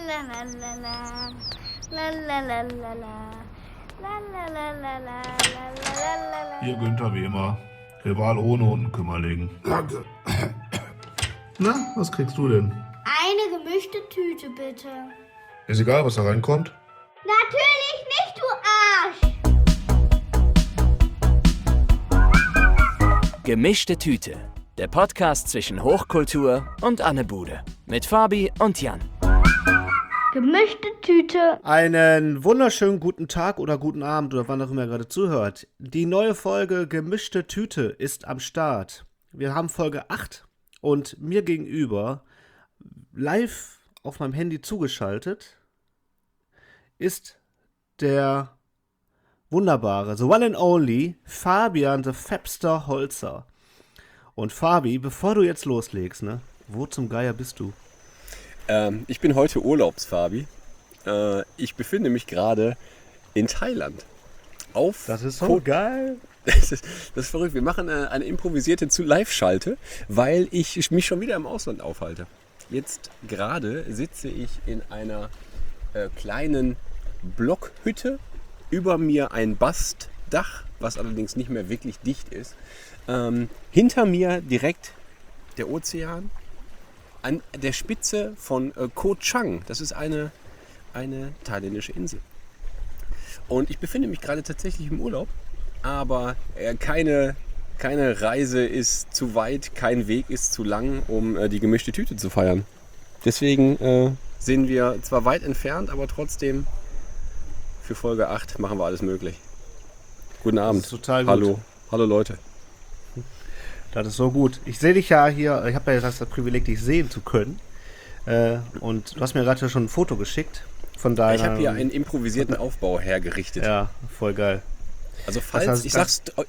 Hier Günther Wehmer, Rival ohne Unkümmerling. Danke. Na, was kriegst du denn? Eine gemischte Tüte, bitte. Ist egal, was da reinkommt. Natürlich nicht, du Arsch! Gemischte Tüte, der Podcast zwischen Hochkultur und Anne Bude. Mit Fabi und Jan. Gemischte Tüte. Einen wunderschönen guten Tag oder guten Abend oder wann auch immer ihr gerade zuhört. Die neue Folge Gemischte Tüte ist am Start. Wir haben Folge 8 und mir gegenüber, live auf meinem Handy zugeschaltet, ist der wunderbare, the one and only, Fabian the Fabster Holzer. Und Fabi, bevor du jetzt loslegst, ne, wo zum Geier bist du? Ich bin heute Urlaubsfabi. Ich befinde mich gerade in Thailand. Das ist so geil. Das ist verrückt. Wir machen eine improvisierte Live-Schalte, weil ich mich schon wieder im Ausland aufhalte. Jetzt gerade sitze ich in einer kleinen Blockhütte. Über mir ein Bastdach, was allerdings nicht mehr wirklich dicht ist. Hinter mir direkt der Ozean. An der Spitze von Koh Chang. Das ist eine thailändische Insel. Und ich befinde mich gerade tatsächlich im Urlaub, aber keine Reise ist zu weit, kein Weg ist zu lang, um die gemischte Tüte zu feiern. Deswegen sind wir zwar weit entfernt, aber trotzdem für Folge 8 machen wir alles möglich. Guten Abend. Das ist total gut. Hallo Leute. Das ist so gut. Ich sehe dich ja hier, ich habe ja das Privileg, dich sehen zu können. Und du hast mir gerade schon ein Foto geschickt von deiner... Ich habe hier einen improvisierten Aufbau hergerichtet. Ja, voll geil. Also falls, ich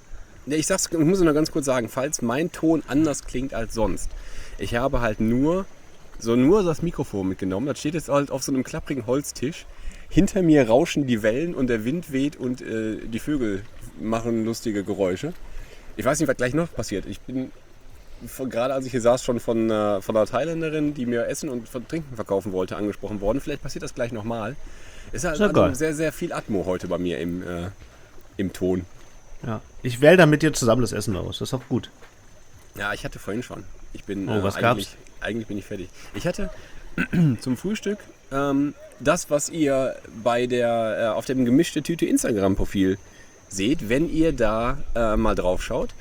muss noch ganz kurz sagen, falls mein Ton anders klingt als sonst. Ich habe halt nur das Mikrofon mitgenommen. Das steht jetzt halt auf so einem klapprigen Holztisch. Hinter mir rauschen die Wellen und der Wind weht und die Vögel machen lustige Geräusche. Ich weiß nicht, was gleich noch passiert. Ich bin gerade, als ich hier saß, schon von einer Thailänderin, die mir Essen und Trinken verkaufen wollte, angesprochen worden. Vielleicht passiert das gleich nochmal. Es ist halt sehr, sehr viel Atmo heute bei mir im Ton. Ja, ich wähle dann mit dir zusammen das Essen aus. Das ist auch gut. Ja, ich hatte vorhin schon. Ich bin was gab's? Eigentlich bin ich fertig. Ich hatte zum Frühstück das, was ihr auf dem gemischte Tüte Instagram-Profil seht, wenn ihr da mal drauf schaut.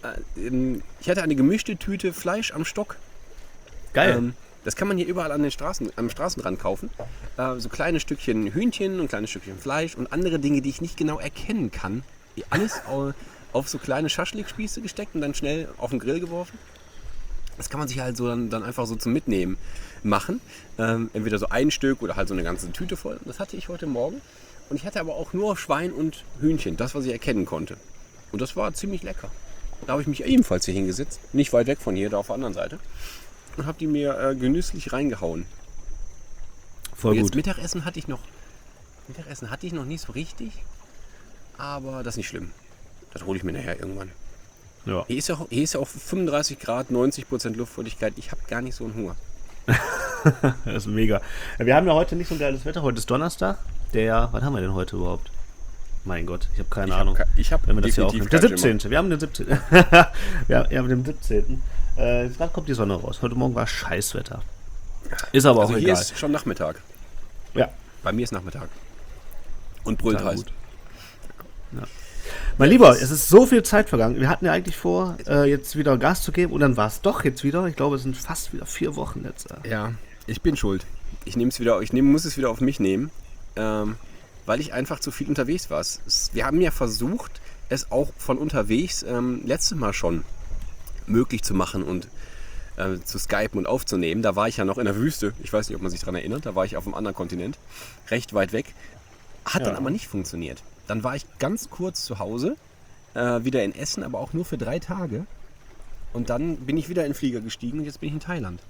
Ich hatte eine gemischte Tüte Fleisch am Stock. Geil. Das kann man hier überall am Straßenrand kaufen. So kleine Stückchen Hühnchen und kleine Stückchen Fleisch und andere Dinge, die ich nicht genau erkennen kann. Alles auf so kleine Schaschlikspieße gesteckt und dann schnell auf den Grill geworfen. Das kann man sich halt so dann einfach so zum Mitnehmen machen. Entweder so ein Stück oder halt so eine ganze Tüte voll. Das hatte ich heute Morgen. Und ich hatte aber auch nur Schwein und Hühnchen, das, was ich erkennen konnte. Und das war ziemlich lecker. Da habe ich mich ebenfalls hier hingesetzt, nicht weit weg von hier, da auf der anderen Seite. Und habe die mir genüsslich reingehauen. Voll gut. Jetzt Mittagessen hatte ich noch nicht so richtig. Aber das ist nicht schlimm. Das hole ich mir nachher irgendwann. Ja. Hier ist ja auch 35 Grad, 90% Luftfeuchtigkeit. Ich habe gar nicht so einen Hunger. Das ist mega. Wir haben ja heute nicht so ein geiles Wetter. Heute ist Donnerstag. Was haben wir denn heute überhaupt? Mein Gott, ich habe keine Ahnung. Wenn wir das hier aufnehmen. Der 17. Wir haben den 17. Wir haben den 17. Gerade kommt die Sonne raus. Heute Morgen war Scheißwetter. Ist aber auch hier egal. Hier ist schon Nachmittag. Ja. Bei mir ist Nachmittag. Und brüllt heiß. Ja. Mein Lieber, es ist so viel Zeit vergangen. Wir hatten ja eigentlich vor, jetzt wieder Gas zu geben und dann war es doch jetzt wieder. Ich glaube, es sind fast wieder 4 Wochen jetzt. Ja, ich bin schuld. Ich muss es wieder auf mich nehmen, weil ich einfach zu viel unterwegs war. Wir haben ja versucht, es auch von unterwegs letztes Mal schon möglich zu machen und zu skypen und aufzunehmen. Da war ich ja noch in der Wüste. Ich weiß nicht, ob man sich daran erinnert. Da war ich auf einem anderen Kontinent, recht weit weg. Hat dann aber nicht funktioniert. Dann war ich ganz kurz zu Hause, wieder in Essen, aber auch nur für 3 Tage. Und dann bin ich wieder in den Flieger gestiegen und jetzt bin ich in Thailand.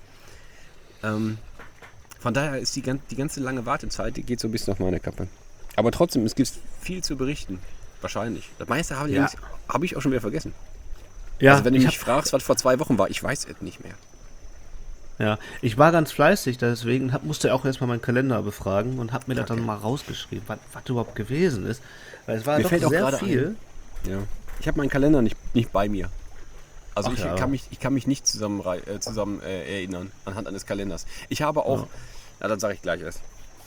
Von daher ist die ganze lange Wartezeit, die geht so ein bisschen auf meine Kappe. Aber trotzdem, es gibt viel zu berichten. Wahrscheinlich. Das meiste habe ich auch schon wieder vergessen. Ja, also wenn du mich fragst, was vor 2 Wochen war, ich weiß es nicht mehr. Ja, ich war ganz fleißig, deswegen musste auch erstmal meinen Kalender befragen und habe mir das dann mal rausgeschrieben, was überhaupt gewesen ist. Weil es war Mir doch fällt auch sehr gerade viel. Ja. Ich habe meinen Kalender nicht bei mir. Also Ach ich ja. kann mich nicht zusammen erinnern anhand eines Kalenders. Ich habe auch, dann sage ich gleich erst.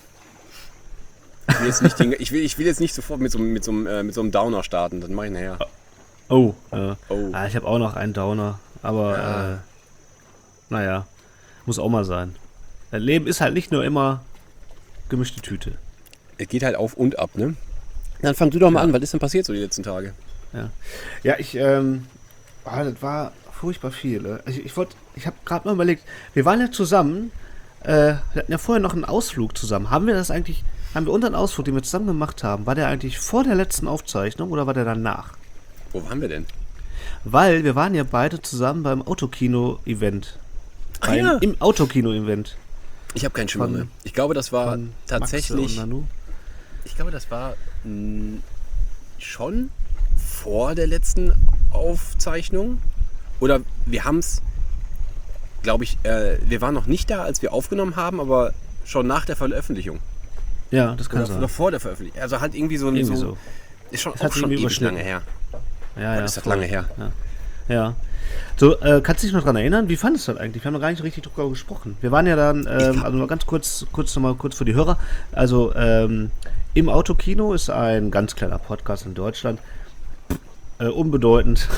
Ich will jetzt nicht sofort mit so einem Downer starten, das mache ich nachher. Oh. Ich habe auch noch einen Downer, aber naja, muss auch mal sein. Leben ist halt nicht nur immer gemischte Tüte. Es geht halt auf und ab, ne? Dann fang du doch mal an, was ist denn passiert so die letzten Tage? Ja, das war furchtbar viel. Ich habe gerade mal überlegt, wir waren ja zusammen, wir hatten ja vorher noch einen Ausflug zusammen. Haben wir unseren Ausflug, den wir zusammen gemacht haben, war der eigentlich vor der letzten Aufzeichnung oder war der danach? Wo waren wir denn? Weil wir waren ja beide zusammen beim Autokino-Event. Im Autokino-Event. Ich habe keinen Schimmer mehr. Ich glaube, das war tatsächlich. Maxe und Nanu. Ich glaube, das war schon vor der letzten Aufzeichnung. Oder wir haben es, glaube ich, wir waren noch nicht da, als wir aufgenommen haben, schon nach der Veröffentlichung. Ja, das kann sein. Oder vor der Veröffentlichung. Also halt irgendwie so. Ist schon Das hat auch sich schon irgendwie ewig lange her. Ja, ist das lange her? Ja. So, kannst du dich noch dran erinnern? Wie fandest du das eigentlich? Wir haben noch gar nicht richtig drüber gesprochen. Wir waren ja dann, also mal ganz kurz für die Hörer. Also, im Autokino ist ein ganz kleiner Podcast in Deutschland. Unbedeutend.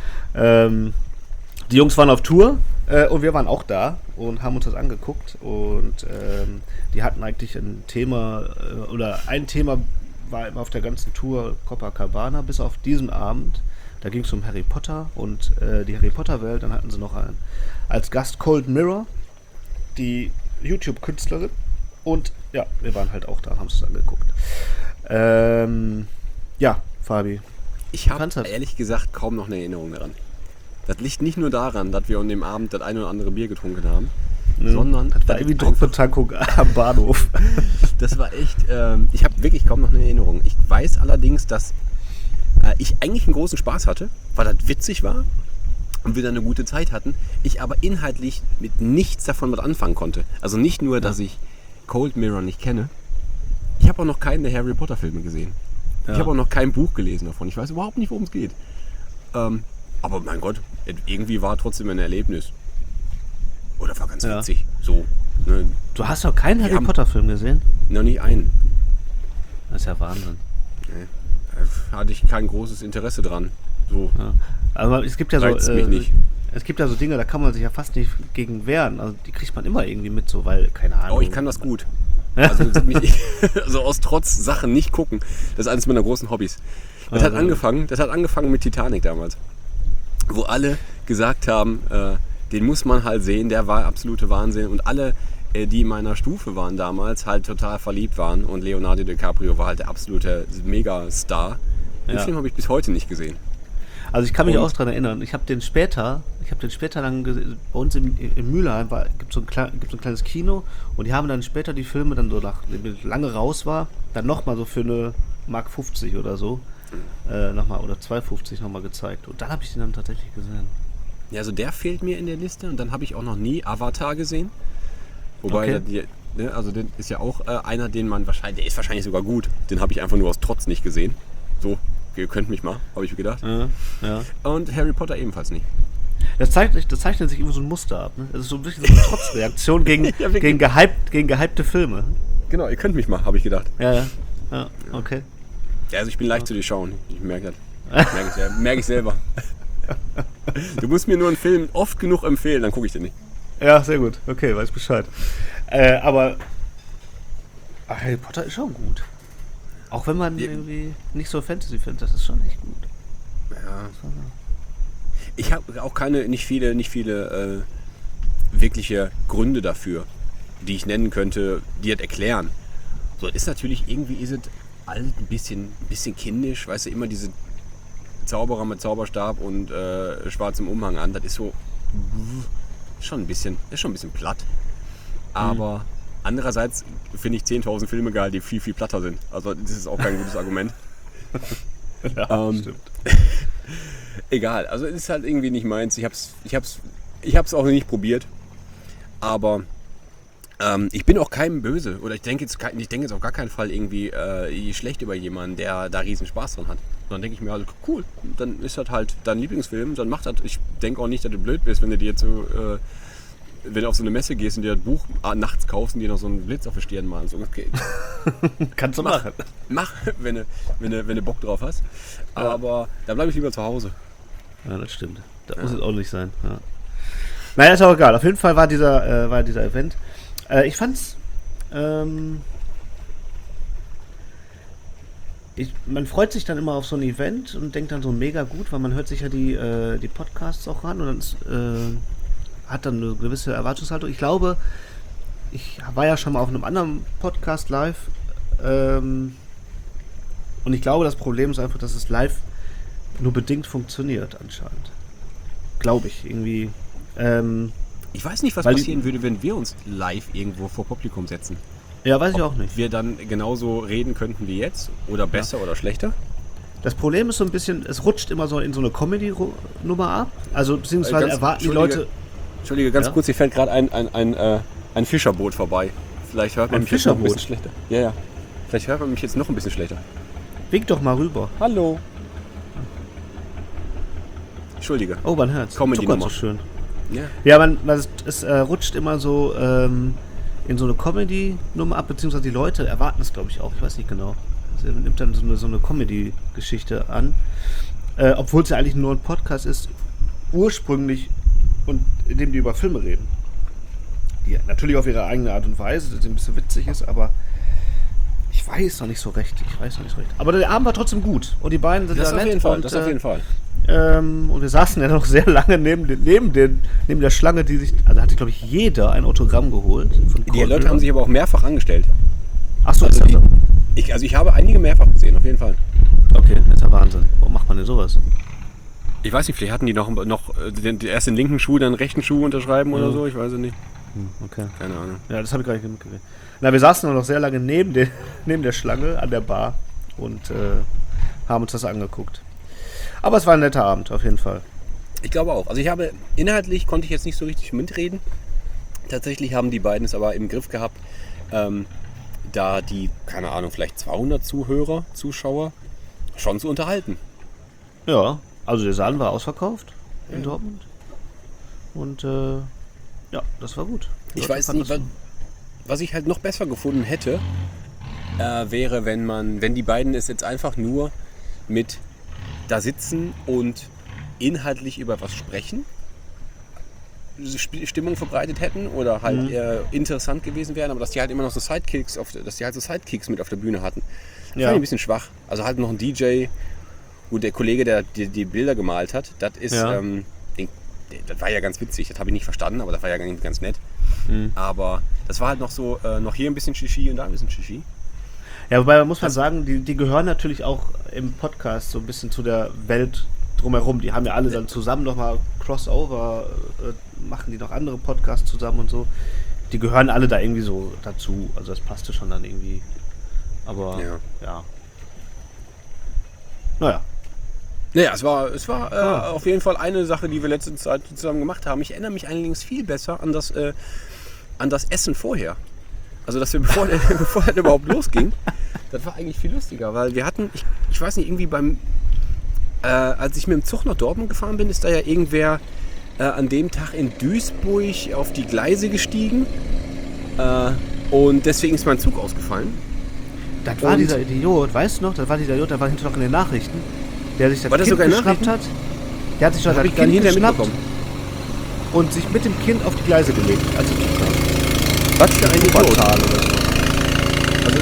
Die Jungs waren auf Tour und wir waren auch da und haben uns das angeguckt. Und die hatten eigentlich ein Thema, ein Thema war immer auf der ganzen Tour Copacabana, bis auf diesen Abend. Da ging es um Harry Potter und die Harry Potter-Welt. Dann hatten sie noch als Gast Cold Mirror, die YouTube-Künstlerin. Und ja, wir waren halt auch da und haben es angeguckt. Ja, Fabi. Ich habe ehrlich gesagt kaum noch eine Erinnerung daran. Das liegt nicht nur daran, dass wir an dem Abend das ein oder andere Bier getrunken haben, sondern das war irgendwie Druckbetankung am Bahnhof. Das war echt, ich habe wirklich kaum noch eine Erinnerung. Ich weiß allerdings, dass ich eigentlich einen großen Spaß hatte, weil das witzig war und wir dann eine gute Zeit hatten. Ich aber inhaltlich mit nichts davon was anfangen konnte. Also nicht nur, dass ich Cold Mirror nicht kenne. Ich habe auch noch keinen der Harry Potter Filme gesehen. Ja. Ich habe auch noch kein Buch gelesen davon. Ich weiß überhaupt nicht, worum es geht. Aber mein Gott, irgendwie war trotzdem ein Erlebnis. Oder war ganz witzig. So, ne? Du hast doch keinen Harry Potter Film gesehen? Noch nicht einen. Das ist ja Wahnsinn. Nee. Hatte ich kein großes Interesse dran. So. Ja. Aber es gibt ja mich nicht. Es gibt ja so Dinge, da kann man sich ja fast nicht gegen wehren. Also die kriegt man immer irgendwie mit, so, weil, keine Ahnung. Oh, ich kann das gut. Also, also aus Trotz Sachen nicht gucken. Das ist eines meiner großen Hobbys. Das hat angefangen mit Titanic damals. Wo alle gesagt haben, den muss man halt sehen, der war absolute Wahnsinn. Und alle, die in meiner Stufe waren damals, halt total verliebt waren. Und Leonardo DiCaprio war halt der absolute Megastar. Den Film habe ich bis heute nicht gesehen. Also ich kann mich auch daran erinnern, ich habe den später dann gesehen, bei uns im Mülheim gibt so ein kleines Kino und die haben dann später die Filme dann so nachdem lange raus war, dann nochmal so für eine Mark 50 oder so, nochmal oder 2,50 nochmal gezeigt und dann habe ich den dann tatsächlich gesehen. Ja, also der fehlt mir in der Liste und dann habe ich auch noch nie Avatar gesehen. Wobei, also der ist ja auch einer, der ist wahrscheinlich sogar gut, den habe ich einfach nur aus Trotz nicht gesehen. So. Ihr könnt mich mal, habe ich mir gedacht. Ja. Und Harry Potter ebenfalls nicht. Das zeichnet sich immer so ein Muster ab. Ne? Das ist so ein bisschen so eine Trotzreaktion gegen gehypte Filme. Genau, ihr könnt mich mal, habe ich gedacht. Ja, okay. Ja, also ich bin leicht zu durchschauen. Ich merke das. Merke ich selber. Du musst mir nur einen Film oft genug empfehlen, dann gucke ich den nicht. Ja, sehr gut. Okay, weiß Bescheid. Aber Harry Potter ist schon gut. Auch wenn man irgendwie nicht so Fantasy findet, das ist schon echt gut. Ja. Ich habe auch nicht viele wirkliche Gründe dafür, die ich nennen könnte, die das erklären. So, ist natürlich irgendwie ist es alt ein bisschen kindisch, weißt du, immer diese Zauberer mit Zauberstab und schwarzem Umhang an, das ist so schon ein bisschen platt. Aber andererseits finde ich 10.000 Filme geil, die viel, viel platter sind. Also das ist auch kein gutes Argument. Ja, stimmt. Egal, also es ist halt irgendwie nicht meins. Ich hab's auch nicht probiert. Aber ich bin auch keinem böse. Oder ich denke jetzt auf gar keinen Fall irgendwie schlecht über jemanden, der da riesen Spaß dran hat. Dann denke ich mir halt, cool, dann ist das halt dein Lieblingsfilm, dann macht das. Ich denke auch nicht, dass du blöd bist, wenn du dir jetzt so, wenn du auf so eine Messe gehst und dir das Buch nachts kaufst und dir noch so einen Blitz auf der Stirn malst. So, okay. Kannst du machen. Mach, wenn du Bock drauf hast. Aber da bleibe ich lieber zu Hause. Ja, das stimmt. Das muss jetzt auch nicht sein. Ja. Naja, ist auch egal. Auf jeden Fall war dieser Event. Ich fand's. Man freut sich dann immer auf so ein Event und denkt dann so mega gut, weil man hört sich ja die Podcasts auch an und dann hat dann eine gewisse Erwartungshaltung. Ich glaube, ich war ja schon mal auf einem anderen Podcast live und ich glaube, das Problem ist einfach, dass es live nur bedingt funktioniert anscheinend. Glaube ich, irgendwie. Ich weiß nicht, was passieren würde, wenn wir uns live irgendwo vor Publikum setzen. Ja, weiß ich auch nicht. Ob wir dann genauso reden könnten wie jetzt oder besser oder schlechter? Das Problem ist so ein bisschen, es rutscht immer so in so eine Comedy-Nummer ab. Also beziehungsweise erwarten die Leute... Entschuldige, ganz kurz, hier fährt gerade ein Fischerboot vorbei. Vielleicht hört man mich jetzt noch ein bisschen schlechter. Ja. Vielleicht hört man mich jetzt noch ein bisschen schlechter. Wink doch mal rüber. Hallo. Entschuldige. Oh, mein Herz. Comedy-Nummer. So schön. Ja, es rutscht immer so in so eine Comedy-Nummer ab, beziehungsweise die Leute erwarten es, glaube ich, auch. Ich weiß nicht genau. Also, man nimmt dann so eine Comedy-Geschichte an. Obwohl es ja eigentlich nur ein Podcast ist, ursprünglich, und in dem die über Filme reden. Die natürlich auf ihre eigene Art und Weise, das ein bisschen witzig ist, aber ich weiß noch nicht so recht. Aber der Abend war trotzdem gut. Und die beiden sind das auf jeden Fall. Das auf jeden Fall. Und wir saßen ja noch sehr lange neben der Schlange, die sich, also hatte, glaube ich, jeder ein Autogramm geholt. Die Leute haben sich aber auch mehrfach angestellt. Achso, also ich habe einige mehrfach gesehen, auf jeden Fall. Okay, das ist ja Wahnsinn. Warum macht man denn sowas? Ich weiß nicht, vielleicht hatten die noch erst den linken Schuh, dann den rechten Schuh unterschreiben oder so, ich weiß es nicht. Okay. Keine Ahnung. Ja, das habe ich gar nicht mitgekriegt. Na, wir saßen noch sehr lange neben der Schlange an der Bar und haben uns das angeguckt. Aber es war ein netter Abend, auf jeden Fall. Ich glaube auch. Also inhaltlich konnte ich jetzt nicht so richtig mitreden. Tatsächlich haben die beiden es aber im Griff gehabt, da die, keine Ahnung, vielleicht 200 Zuschauer schon zu unterhalten. Ja, also der Saal war ausverkauft in Dortmund. Und ja, das war gut. Ich weiß nicht, was ich halt noch besser gefunden hätte, wäre, wenn die beiden es jetzt einfach nur mit da sitzen und inhaltlich über was sprechen, Stimmung verbreitet hätten oder halt interessant gewesen wären, aber dass die halt immer noch so Sidekicks mit auf der Bühne hatten. Das fand ich ein bisschen schwach. Also halt noch ein DJ, gut, der Kollege, der die Bilder gemalt hat, das ist, das war ja ganz witzig, das habe ich nicht verstanden, aber das war ja ganz nett. Aber das war halt noch so, noch hier ein bisschen Shishi und da ein bisschen Shishi. Ja, wobei muss man sagen, die gehören natürlich auch im Podcast so ein bisschen zu der Welt drumherum. Die haben ja alle dann zusammen nochmal Crossover, machen die noch andere Podcasts zusammen und so. Die gehören alle da irgendwie so dazu. Also das passte schon dann irgendwie. Aber ja. Naja. Naja, es war auf jeden Fall eine Sache, die wir letzte Zeit zusammen gemacht haben. Ich erinnere mich allerdings viel besser an das Essen vorher. Also, dass wir, bevor das überhaupt losging, das war eigentlich viel lustiger, weil wir hatten, ich weiß nicht, irgendwie als ich mit dem Zug nach Dortmund gefahren bin, ist da ja irgendwer an dem Tag in Duisburg auf die Gleise gestiegen und deswegen ist mein Zug ausgefallen. Das war dieser Idiot, weißt du noch? Das war dieser Idiot, der war hinterher noch in den Nachrichten, der sich das Kind geschnappt hat. Der hat sich das Kind geschnappt und sich mit dem Kind auf die Gleise gelegt, als er zukam. Was für ein Idiot. Oder so. Also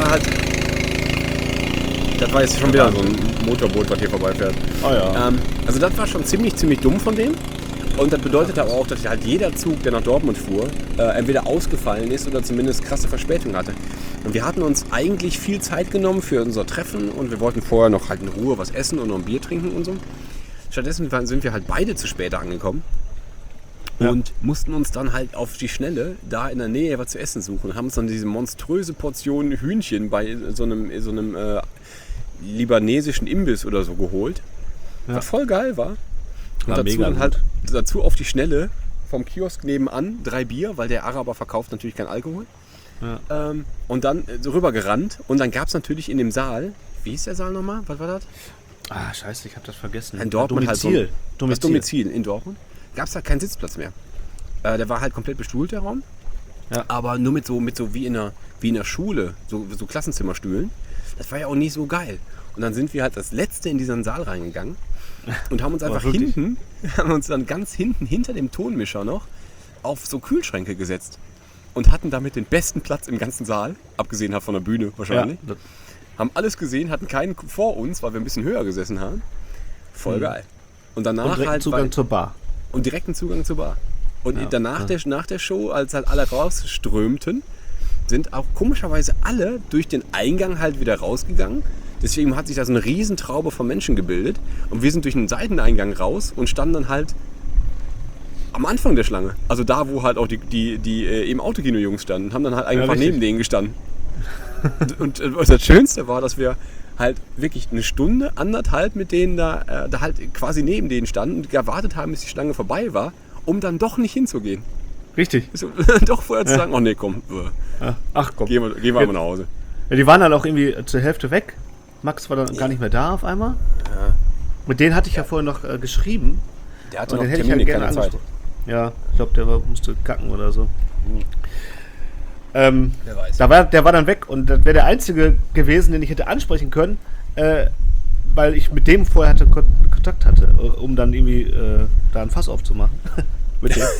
das war jetzt schon wieder so ein Motorboot, was hier vorbeifährt. Oh ja. Also das war schon ziemlich dumm von dem. Und das bedeutet aber auch, dass halt jeder Zug, der nach Dortmund fuhr, entweder ausgefallen ist oder zumindest krasse Verspätung hatte. Und wir hatten uns eigentlich viel Zeit genommen für unser Treffen und wir wollten vorher noch halt in Ruhe was essen und noch ein Bier trinken und so. Stattdessen sind wir halt beide zu spät angekommen. Und mussten uns dann halt auf die Schnelle da in der Nähe was zu essen suchen und haben uns dann diese monströse Portion Hühnchen bei so einem libanesischen Imbiss oder so geholt. Was voll geil war. Und dazu dann halt auf die Schnelle vom Kiosk nebenan 3 Bier, weil der Araber verkauft natürlich kein Alkohol. Ja. Und dann so rübergerannt. Und dann gab es natürlich in dem Saal, wie hieß der Saal nochmal? Was war das? Ah, scheiße, ich habe das vergessen. In Dortmund Domizil. halt so, das Domizil in Dortmund. Gab es da keinen Sitzplatz mehr. Der war halt komplett bestuhlt, der Raum. Ja. Aber nur mit so wie in der Schule, so Klassenzimmerstühlen. Das war ja auch nicht so geil. Und dann sind wir halt das Letzte in diesen Saal reingegangen und haben uns einfach dann ganz hinten hinter dem Tonmischer noch auf so Kühlschränke gesetzt. Und hatten damit den besten Platz im ganzen Saal, abgesehen von der Bühne wahrscheinlich. Ja. Haben alles gesehen, hatten keinen vor uns, weil wir ein bisschen höher gesessen haben. Voll geil. Und danach Und direkten halt Zugang zur Bar. und direkten Zugang zur Bar. Und Ja, danach nach der Show, als halt alle rausströmten, sind auch komischerweise alle durch den Eingang halt wieder rausgegangen. Deswegen hat sich da so eine Riesentraube von Menschen gebildet. Und wir sind durch einen Seiteneingang raus und standen dann halt am Anfang der Schlange. Also da, wo halt auch die im Autokino-Jungs standen, haben dann halt einfach richtig. neben denen gestanden. Und das Schönste war, dass wir halt wirklich eine Stunde, 1,5 mit denen da halt quasi neben denen standen und gewartet haben, bis die Schlange vorbei war, um dann doch nicht hinzugehen. Richtig. So, doch vorher zu sagen, oh nee, komm, Ja. Ach komm. gehen wir mal nach Hause. Ja, die waren dann auch irgendwie zur Hälfte weg. Max war dann gar nicht mehr da auf einmal. Ja. Mit denen hatte ich ja vorher noch geschrieben. Der hatte Und noch den hätte ich Termine, halt gerne keine Zeit. angesprochen. Ja, ich glaube, der musste kacken oder so. Wer weiß. Der war dann weg und das wäre der einzige gewesen, den ich hätte ansprechen können, weil ich mit dem vorher Kontakt hatte, um dann irgendwie da ein Fass aufzumachen. Mit dem.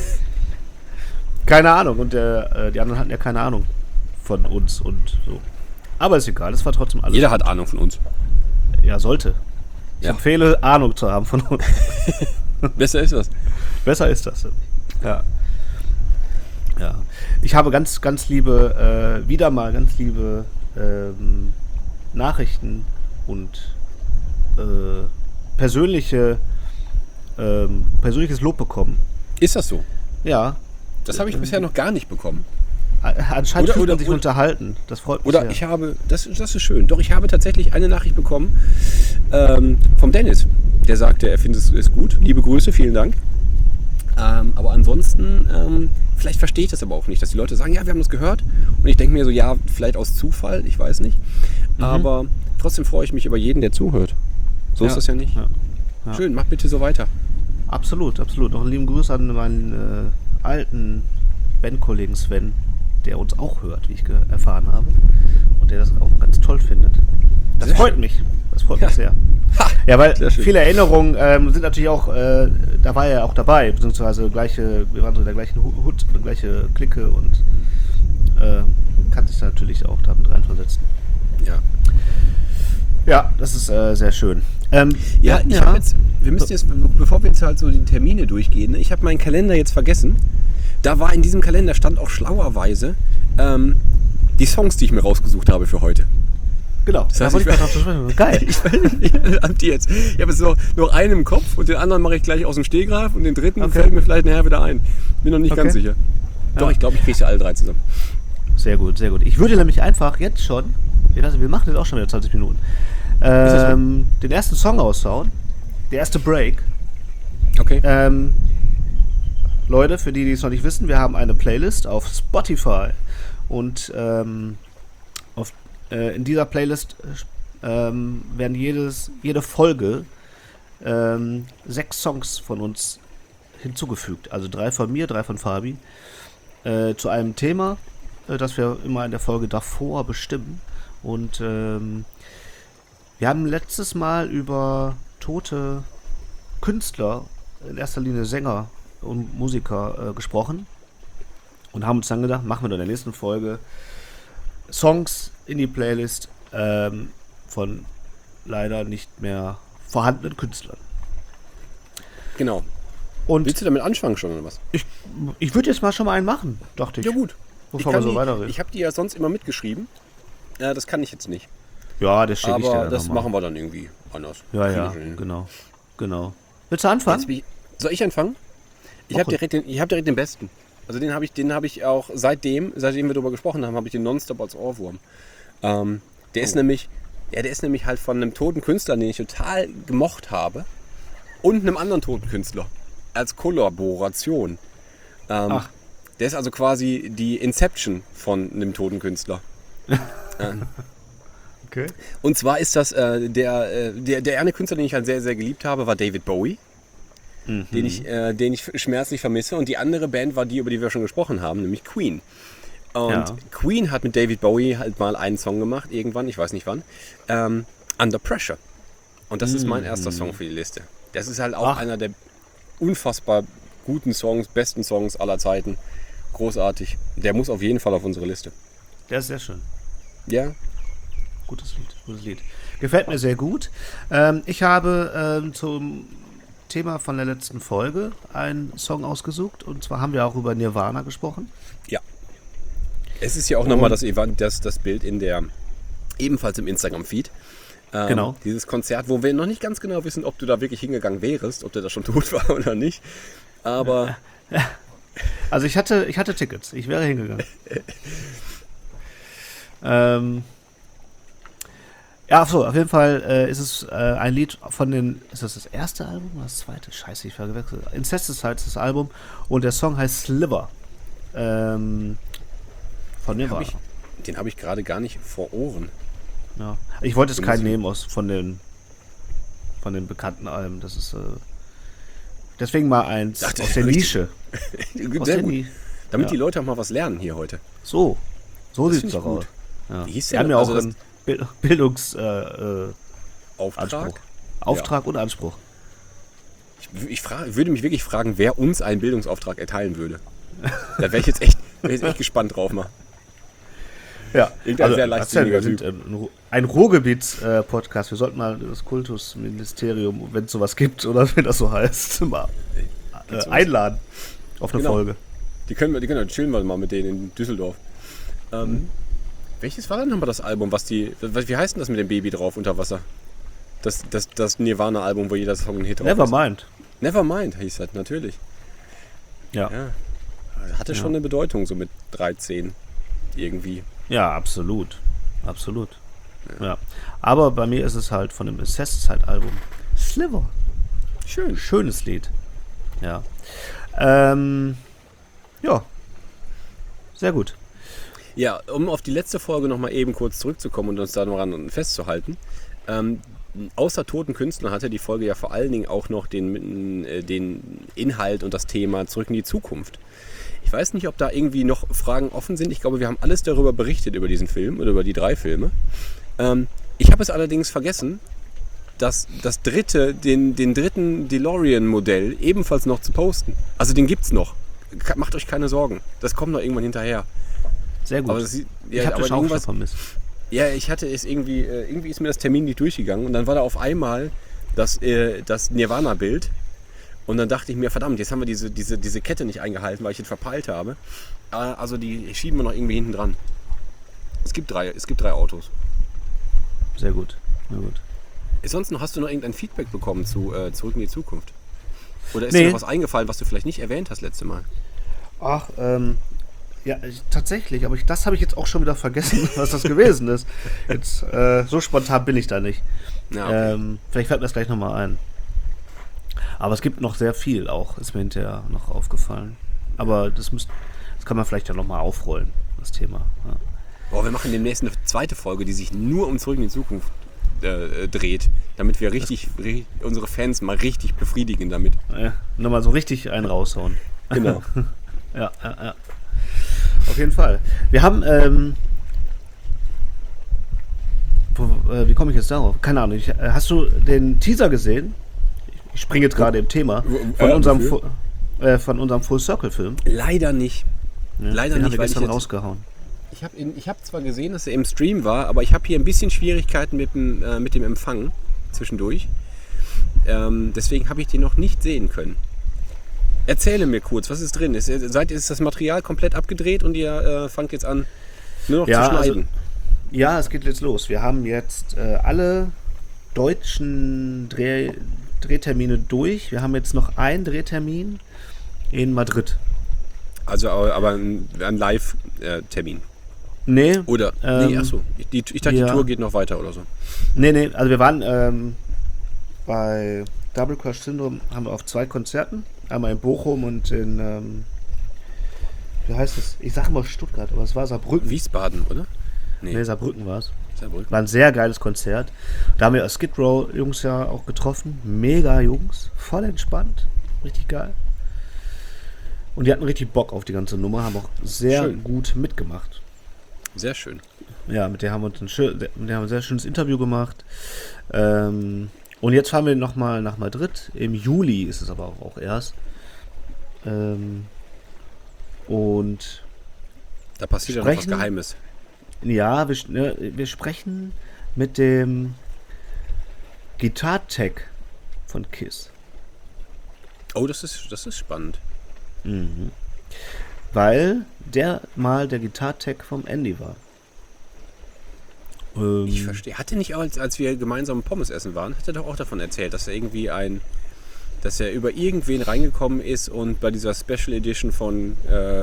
Keine Ahnung. Und die anderen hatten ja keine Ahnung von uns und so. Aber ist egal, das war trotzdem alles. Jeder hat Ahnung von uns. Ja, sollte. Ich Ja. empfehle, Ahnung zu haben von uns. Besser ist das. Besser ist das. Ja. Ja. Ich habe ganz, ganz liebe, wieder mal ganz liebe Nachrichten und persönliches Lob bekommen. Ist das so? Ja. Das habe ich bisher noch gar nicht bekommen. Anscheinend fühlt man sich oder- unterhalten. Das freut mich Oder sehr. ich habe, das ist schön. Doch, ich habe tatsächlich eine Nachricht bekommen vom Dennis. Der sagte, er findet es gut. Liebe Grüße, vielen Dank. Aber ansonsten, vielleicht verstehe ich das aber auch nicht, dass die Leute sagen, ja, wir haben das gehört. Und ich denke mir so, ja, vielleicht aus Zufall, ich weiß nicht. Aber trotzdem freue ich mich über jeden, der zuhört. So ist das ja nicht. Ja. Ja. Schön, mach bitte so weiter. Absolut, absolut. Noch einen lieben Gruß an meinen alten Bandkollegen Sven, der uns auch hört, wie ich erfahren habe. Und der das auch ganz toll findet. Das Sehr freut schön. mich. Das freut mich sehr. Ha, Ja, weil sehr schön. viele Erinnerungen sind natürlich auch, da war er ja auch dabei, beziehungsweise wir waren so in der gleichen Hut, der gleiche Clique und kann sich da natürlich auch damit reinversetzen. Ja. Ja, das ist sehr schön. Ja, ich habe jetzt, wir müssen jetzt, bevor wir jetzt halt so die Termine durchgehen, ne, ich habe meinen Kalender jetzt vergessen. Da war in diesem Kalender stand auch schlauerweise die Songs, die ich mir rausgesucht habe für heute. Genau, Das heißt, da wollte ich mal drauf zu sprechen. Geil. Ich habe die jetzt. Ich habe jetzt noch einen im Kopf und den anderen mache ich gleich aus dem Stegreif und den dritten Okay. fällt mir vielleicht nachher wieder ein. Bin noch nicht ganz sicher. Doch, Ja. ich glaube, ich kriege sie alle 3 zusammen. Sehr gut, sehr gut. Ich würde nämlich einfach jetzt schon, wir machen jetzt auch schon wieder 20 Minuten, das so? den ersten Song aushauen. Der erste Break. Okay. Leute, für die es noch nicht wissen, wir haben eine Playlist auf Spotify. Und in dieser Playlist werden jede Folge 6 Songs von uns hinzugefügt. Also 3 von mir, 3 von Fabi. Zu einem Thema, das wir immer in der Folge davor bestimmen. Und wir haben letztes Mal über tote Künstler, in erster Linie Sänger und Musiker, gesprochen. Und haben uns dann gedacht, machen wir doch in der nächsten Folge Songs in die Playlist von leider nicht mehr vorhandenen Künstlern. Genau. Und Willst du damit anfangen schon oder was? ich würde jetzt mal schon mal einen machen, dachte ich. Ja gut. Bevor wir so weiterreden. Ich habe die ja sonst immer mitgeschrieben. Ja, das kann ich jetzt nicht. Ja, das schicke ich dir Aber dann das nochmal. machen wir dann irgendwie anders. Ja, Kriegen ja, wir schon hin. genau. Willst du anfangen? Soll ich anfangen? Ich habe direkt den besten. Also den habe ich auch seitdem wir darüber gesprochen haben, habe ich den nonstop als Ohrwurm. Der ist nämlich halt von einem toten Künstler, den ich total gemocht habe, und einem anderen toten Künstler als Kollaboration. Ach. Der ist also quasi die Inception von einem toten Künstler. Okay. Und zwar ist das der eine Künstler, den ich halt sehr, sehr geliebt habe, war David Bowie. Den ich schmerzlich vermisse. Und die andere Band war die, über die wir schon gesprochen haben, nämlich Queen. Und Queen hat mit David Bowie halt mal einen Song gemacht, irgendwann, ich weiß nicht wann, Under Pressure. Und das ist mein erster Song für die Liste. Das ist halt auch einer der unfassbar guten Songs, besten Songs aller Zeiten. Großartig. Der muss auf jeden Fall auf unsere Liste. Der ist sehr schön. Ja. Gutes Lied. Gefällt mir sehr gut. Ich habe zum Thema von der letzten Folge einen Song ausgesucht. Und zwar haben wir auch über Nirvana gesprochen. Ja. Es ist ja auch nochmal das Bild ebenfalls im Instagram-Feed. Genau. Dieses Konzert, wo wir noch nicht ganz genau wissen, ob du da wirklich hingegangen wärst, ob der da schon tot war oder nicht. Aber... Also ich hatte Tickets. Ich wäre hingegangen. Ja, so, auf jeden Fall ist es ein Lied von den, ist das erste Album oder das zweite? Scheiße, ich verwechselt. Incesticide ist das Album und der Song heißt Sliver. Von Nirvana. Den habe ich gerade gar nicht vor Ohren. Ja. Ich wollte jetzt keinen nehmen von den bekannten Alben. Das ist deswegen mal eins aus der Nische. Sehr gut. Damit die Leute auch mal was lernen hier heute. So Das sieht es doch aus. Ja. Wie hieß Wir haben der? ja auch Also einen Bildungsauftrag Auftrag. Auftrag und Anspruch. Ich würde mich wirklich fragen, wer uns einen Bildungsauftrag erteilen würde. Da wäre ich jetzt echt gespannt drauf mal. Ja, Irgendein sehr leichtsinniger wir sind ein Ruhrgebiets-Podcast. Wir sollten mal das Kultusministerium, wenn es sowas gibt oder wenn das so heißt, mal einladen auf eine Folge. Die chillen wir mal mit denen in Düsseldorf. Welches war dann nochmal das Album, wie heißt denn das mit dem Baby drauf unter Wasser? Das Nirvana-Album, wo jeder Song ein Hit drauf ist. Nevermind. Nevermind hieß das, natürlich. Ja. Hatte schon eine Bedeutung, so mit 13 irgendwie. Ja, absolut. Ja. Aber bei mir ist es halt von dem Incesticide-Album Sliver. Schönes Lied. Ja. Ja. Sehr gut. Ja, um auf die letzte Folge nochmal eben kurz zurückzukommen und uns da noch ran festzuhalten. Außer toten Künstlern hatte die Folge ja vor allen Dingen auch noch den Inhalt und das Thema Zurück in die Zukunft. Ich weiß nicht, ob da irgendwie noch Fragen offen sind. Ich glaube, wir haben alles darüber berichtet, über diesen Film oder über die 3 Filme. Ich habe es allerdings vergessen, den dritten DeLorean-Modell ebenfalls noch zu posten. Also den gibt's noch. Macht euch keine Sorgen. Das kommt noch irgendwann hinterher. Sehr gut. Aber ich habe das auch schon vermisst. Ja, ich hatte es irgendwie ist mir das Termin nicht durchgegangen und dann war da auf einmal das Nirvana-Bild und dann dachte ich mir, verdammt, jetzt haben wir diese Kette nicht eingehalten, weil ich ihn verpeilt habe. Also die schieben wir noch irgendwie hinten dran. Es gibt drei Autos. Sehr gut. Ansonsten hast du noch irgendein Feedback bekommen zu Zurück in die Zukunft? Oder ist dir noch was eingefallen, was du vielleicht nicht erwähnt hast letzte Mal? Ach, ja, tatsächlich, aber das habe ich jetzt auch schon wieder vergessen, was das gewesen ist. Jetzt, so spontan bin ich da nicht. Ja, okay. Vielleicht fällt mir das gleich nochmal ein. Aber es gibt noch sehr viel auch, ist mir hinterher noch aufgefallen. Aber das kann man vielleicht ja nochmal aufrollen, das Thema. Ja. Boah, wir machen demnächst eine zweite Folge, die sich nur um Zurück in die Zukunft dreht, damit wir unsere Fans mal richtig befriedigen damit. Ja, nochmal so richtig einen raushauen. Genau. Ja. Auf jeden Fall. Wir haben, wie komme ich jetzt darauf? Keine Ahnung. Hast du den Teaser gesehen? Ich springe jetzt gerade im Thema. Von unserem Full Circle Film. Leider nicht. Ja, Leider den nicht, haben wir weil gestern rausgehauen. Ich habe zwar gesehen, dass er im Stream war, aber ich habe hier ein bisschen Schwierigkeiten mit dem Empfang zwischendurch. Deswegen habe ich den noch nicht sehen können. Erzähle mir kurz, was ist drin? Ist das Material komplett abgedreht und ihr fangt jetzt an, nur noch zu schneiden? Ja, es geht jetzt los. Wir haben jetzt alle deutschen Drehtermine durch. Wir haben jetzt noch einen Drehtermin in Madrid. Also aber ein Live-Termin? Nee. Oder? Nee, achso. Ich dachte, die Tour geht noch weiter oder so. Nee. Also wir waren bei Double Crush Syndrome haben wir auf 2 Konzerten. Einmal in Bochum und in wie heißt es? Ich sag immer Stuttgart, aber es war Saarbrücken. Wiesbaden, oder? Nee, Saarbrücken war es. Saarbrücken. War ein sehr geiles Konzert. Da haben wir Skid Row Jungs ja auch getroffen. Mega Jungs. Voll entspannt. Richtig geil. Und die hatten richtig Bock auf die ganze Nummer. Haben auch sehr Schön. gut mitgemacht. Sehr schön. Ja, mit der haben wir ein sehr schönes Interview gemacht. Und jetzt fahren wir nochmal nach Madrid. Im Juli ist es aber auch erst. Und Da passiert ja noch was Geheimes. ja, wir sprechen mit dem Gitartech von KISS. Oh, das ist spannend. Weil der mal der Gitartech vom Andy war. Ich verstehe. Hat er nicht, als wir gemeinsam Pommes essen waren, hat er doch auch davon erzählt, dass er irgendwie dass er über irgendwen reingekommen ist und bei dieser Special Edition von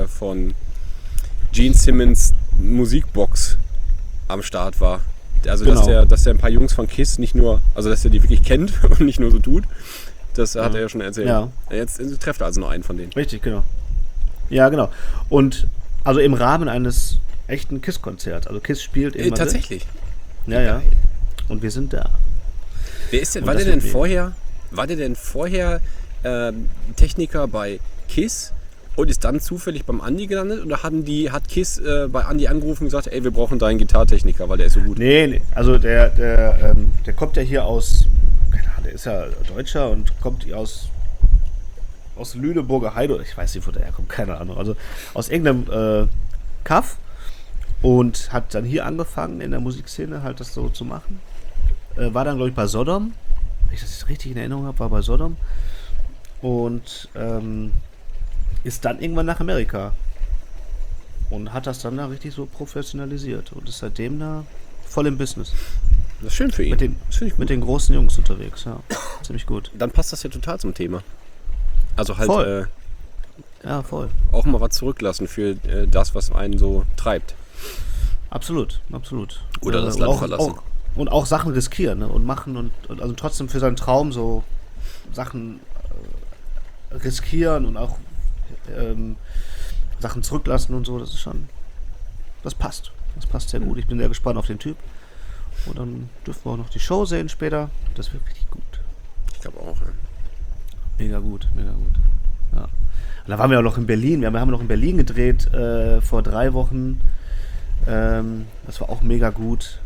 Gene Simmons Musikbox am Start war. Also Genau. dass er ein paar Jungs von KISS nicht nur, also dass er die wirklich kennt und nicht nur so tut, das hat er ja schon erzählt. Ja. Jetzt trefft er also noch einen von denen. Richtig, genau. Ja, genau. Und also im Rahmen eines echten KISS-Konzerts. Also KISS spielt in Madrid. Tatsächlich. Ja, ja. Und wir sind da. Wer ist denn, Und war das der wird denn vorher Techniker bei KISS und ist dann zufällig beim Andi gelandet? Oder hat KISS bei Andi angerufen und gesagt, ey, wir brauchen deinen Gitartechniker, weil der ist so gut? Nee, also der kommt ja hier aus, keine Ahnung, der ist ja Deutscher und kommt aus Lüneburger Heide, ich weiß nicht, wo der herkommt, keine Ahnung, also aus irgendeinem Kaff und hat dann hier angefangen in der Musikszene halt das so zu machen. War dann, glaube ich, bei Sodom, wenn ich das richtig in Erinnerung habe, war bei Sodom und ist dann irgendwann nach Amerika und hat das dann da richtig so professionalisiert und ist seitdem da voll im Business. Das ist schön für ihn. Mit den, das finde ich gut. mit den großen Jungs unterwegs, ja. Ziemlich gut. Dann passt das ja total zum Thema. Also halt Voll. Ja, voll. auch mal was zurücklassen für das, was einen so treibt. Absolut, absolut. Oder das und Land auch, verlassen. Und auch Sachen riskieren, ne? Und machen und also trotzdem für seinen Traum so Sachen riskieren und auch Sachen zurücklassen und so, das ist schon, das passt. Das passt sehr gut. Ich bin sehr gespannt auf den Typ. Und dann dürfen wir auch noch die Show sehen später. Das wird richtig gut. Ich glaube auch. Ja. Mega gut, mega gut. Ja. Und da waren wir auch noch in Berlin. Wir haben noch in Berlin gedreht vor 3 Wochen. Das war auch mega gut.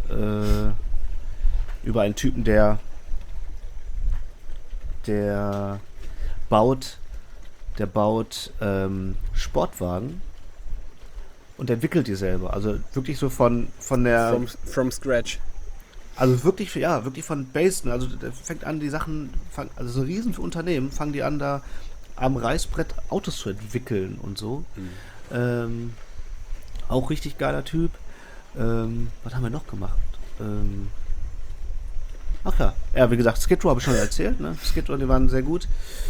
Über einen Typen, der baut Sportwagen und entwickelt die selber. Also wirklich so von der... From scratch. Also wirklich von Basen. Also der fängt an, die Sachen, also so ein riesen Unternehmen, fangen die an, da am Reißbrett Autos zu entwickeln und so. Auch richtig geiler Typ. Was haben wir noch gemacht? Ach ja, wie gesagt, Skid Row habe ich schon erzählt, ne? Skid Row, die waren sehr gut.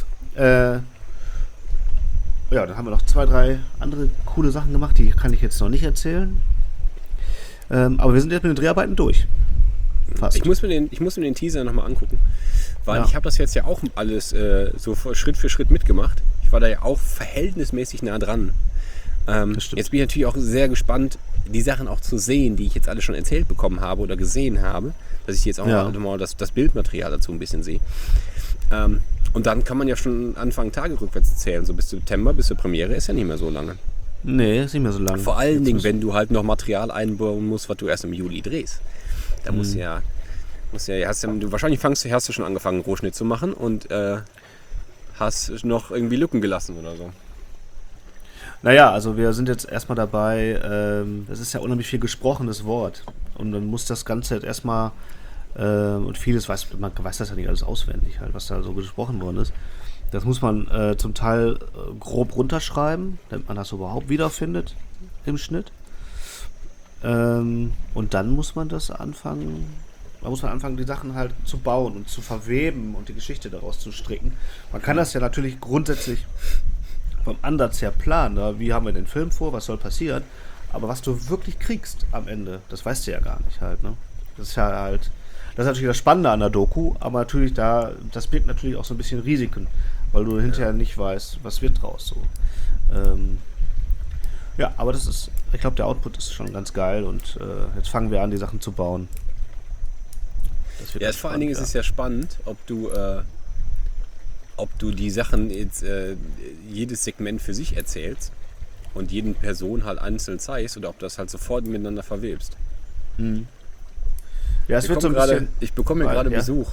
Ja, dann haben wir noch 2, 3 andere coole Sachen gemacht, die kann ich jetzt noch nicht erzählen. Aber wir sind jetzt mit den Dreharbeiten durch. Fast. Ich muss mir den Teaser nochmal angucken, weil Ja. ich habe das jetzt ja auch alles so Schritt für Schritt mitgemacht. Ich war da ja auch verhältnismäßig nah dran. Das stimmt. Jetzt bin ich natürlich auch sehr gespannt, die Sachen auch zu sehen, die ich jetzt alle schon erzählt bekommen habe oder gesehen habe, dass ich jetzt auch mal das Bildmaterial dazu ein bisschen sehe. Und dann kann man ja schon anfangen, Tage rückwärts zu zählen. So bis September, bis zur Premiere ist ja nicht mehr so lange. Nee, ist nicht mehr so lang. Vor allen Jetzt Dingen, muss- wenn du halt noch Material einbauen musst, was du erst im Juli drehst. Da wahrscheinlich hast du schon angefangen, Rohschnitt zu machen und hast noch irgendwie Lücken gelassen oder so. Naja, also wir sind jetzt erstmal dabei, es ist ja unheimlich viel gesprochenes Wort. Und dann muss das Ganze jetzt erstmal, und vieles man weiß das ja nicht alles auswendig, halt, was da so gesprochen worden ist. Das muss man zum Teil grob runterschreiben, damit man das überhaupt wiederfindet im Schnitt. Und dann muss man anfangen, die Sachen halt zu bauen und zu verweben und die Geschichte daraus zu stricken. Man kann das ja natürlich grundsätzlich vom Ansatz her planen, ne? Wie haben wir den Film vor, was soll passieren, aber was du wirklich kriegst am Ende, das weißt du ja gar nicht halt, ne? Das ist natürlich das Spannende an der Doku, aber natürlich das birgt natürlich auch so ein bisschen Risiken, weil du hinterher nicht weißt, was wird draus so. Ja, aber ich glaube, der Output ist schon ganz geil und jetzt fangen wir an, die Sachen zu bauen. Das wird Ja, ganz vor allen Dingen ist spannend, es ja spannend, ob du die Sachen jetzt jedes Segment für sich erzählst und jeden Person halt einzeln zeigst oder ob das halt sofort miteinander verwebst. Ja, es wird so ein bisschen. Ich bekomme hier gerade Ja. Besuch.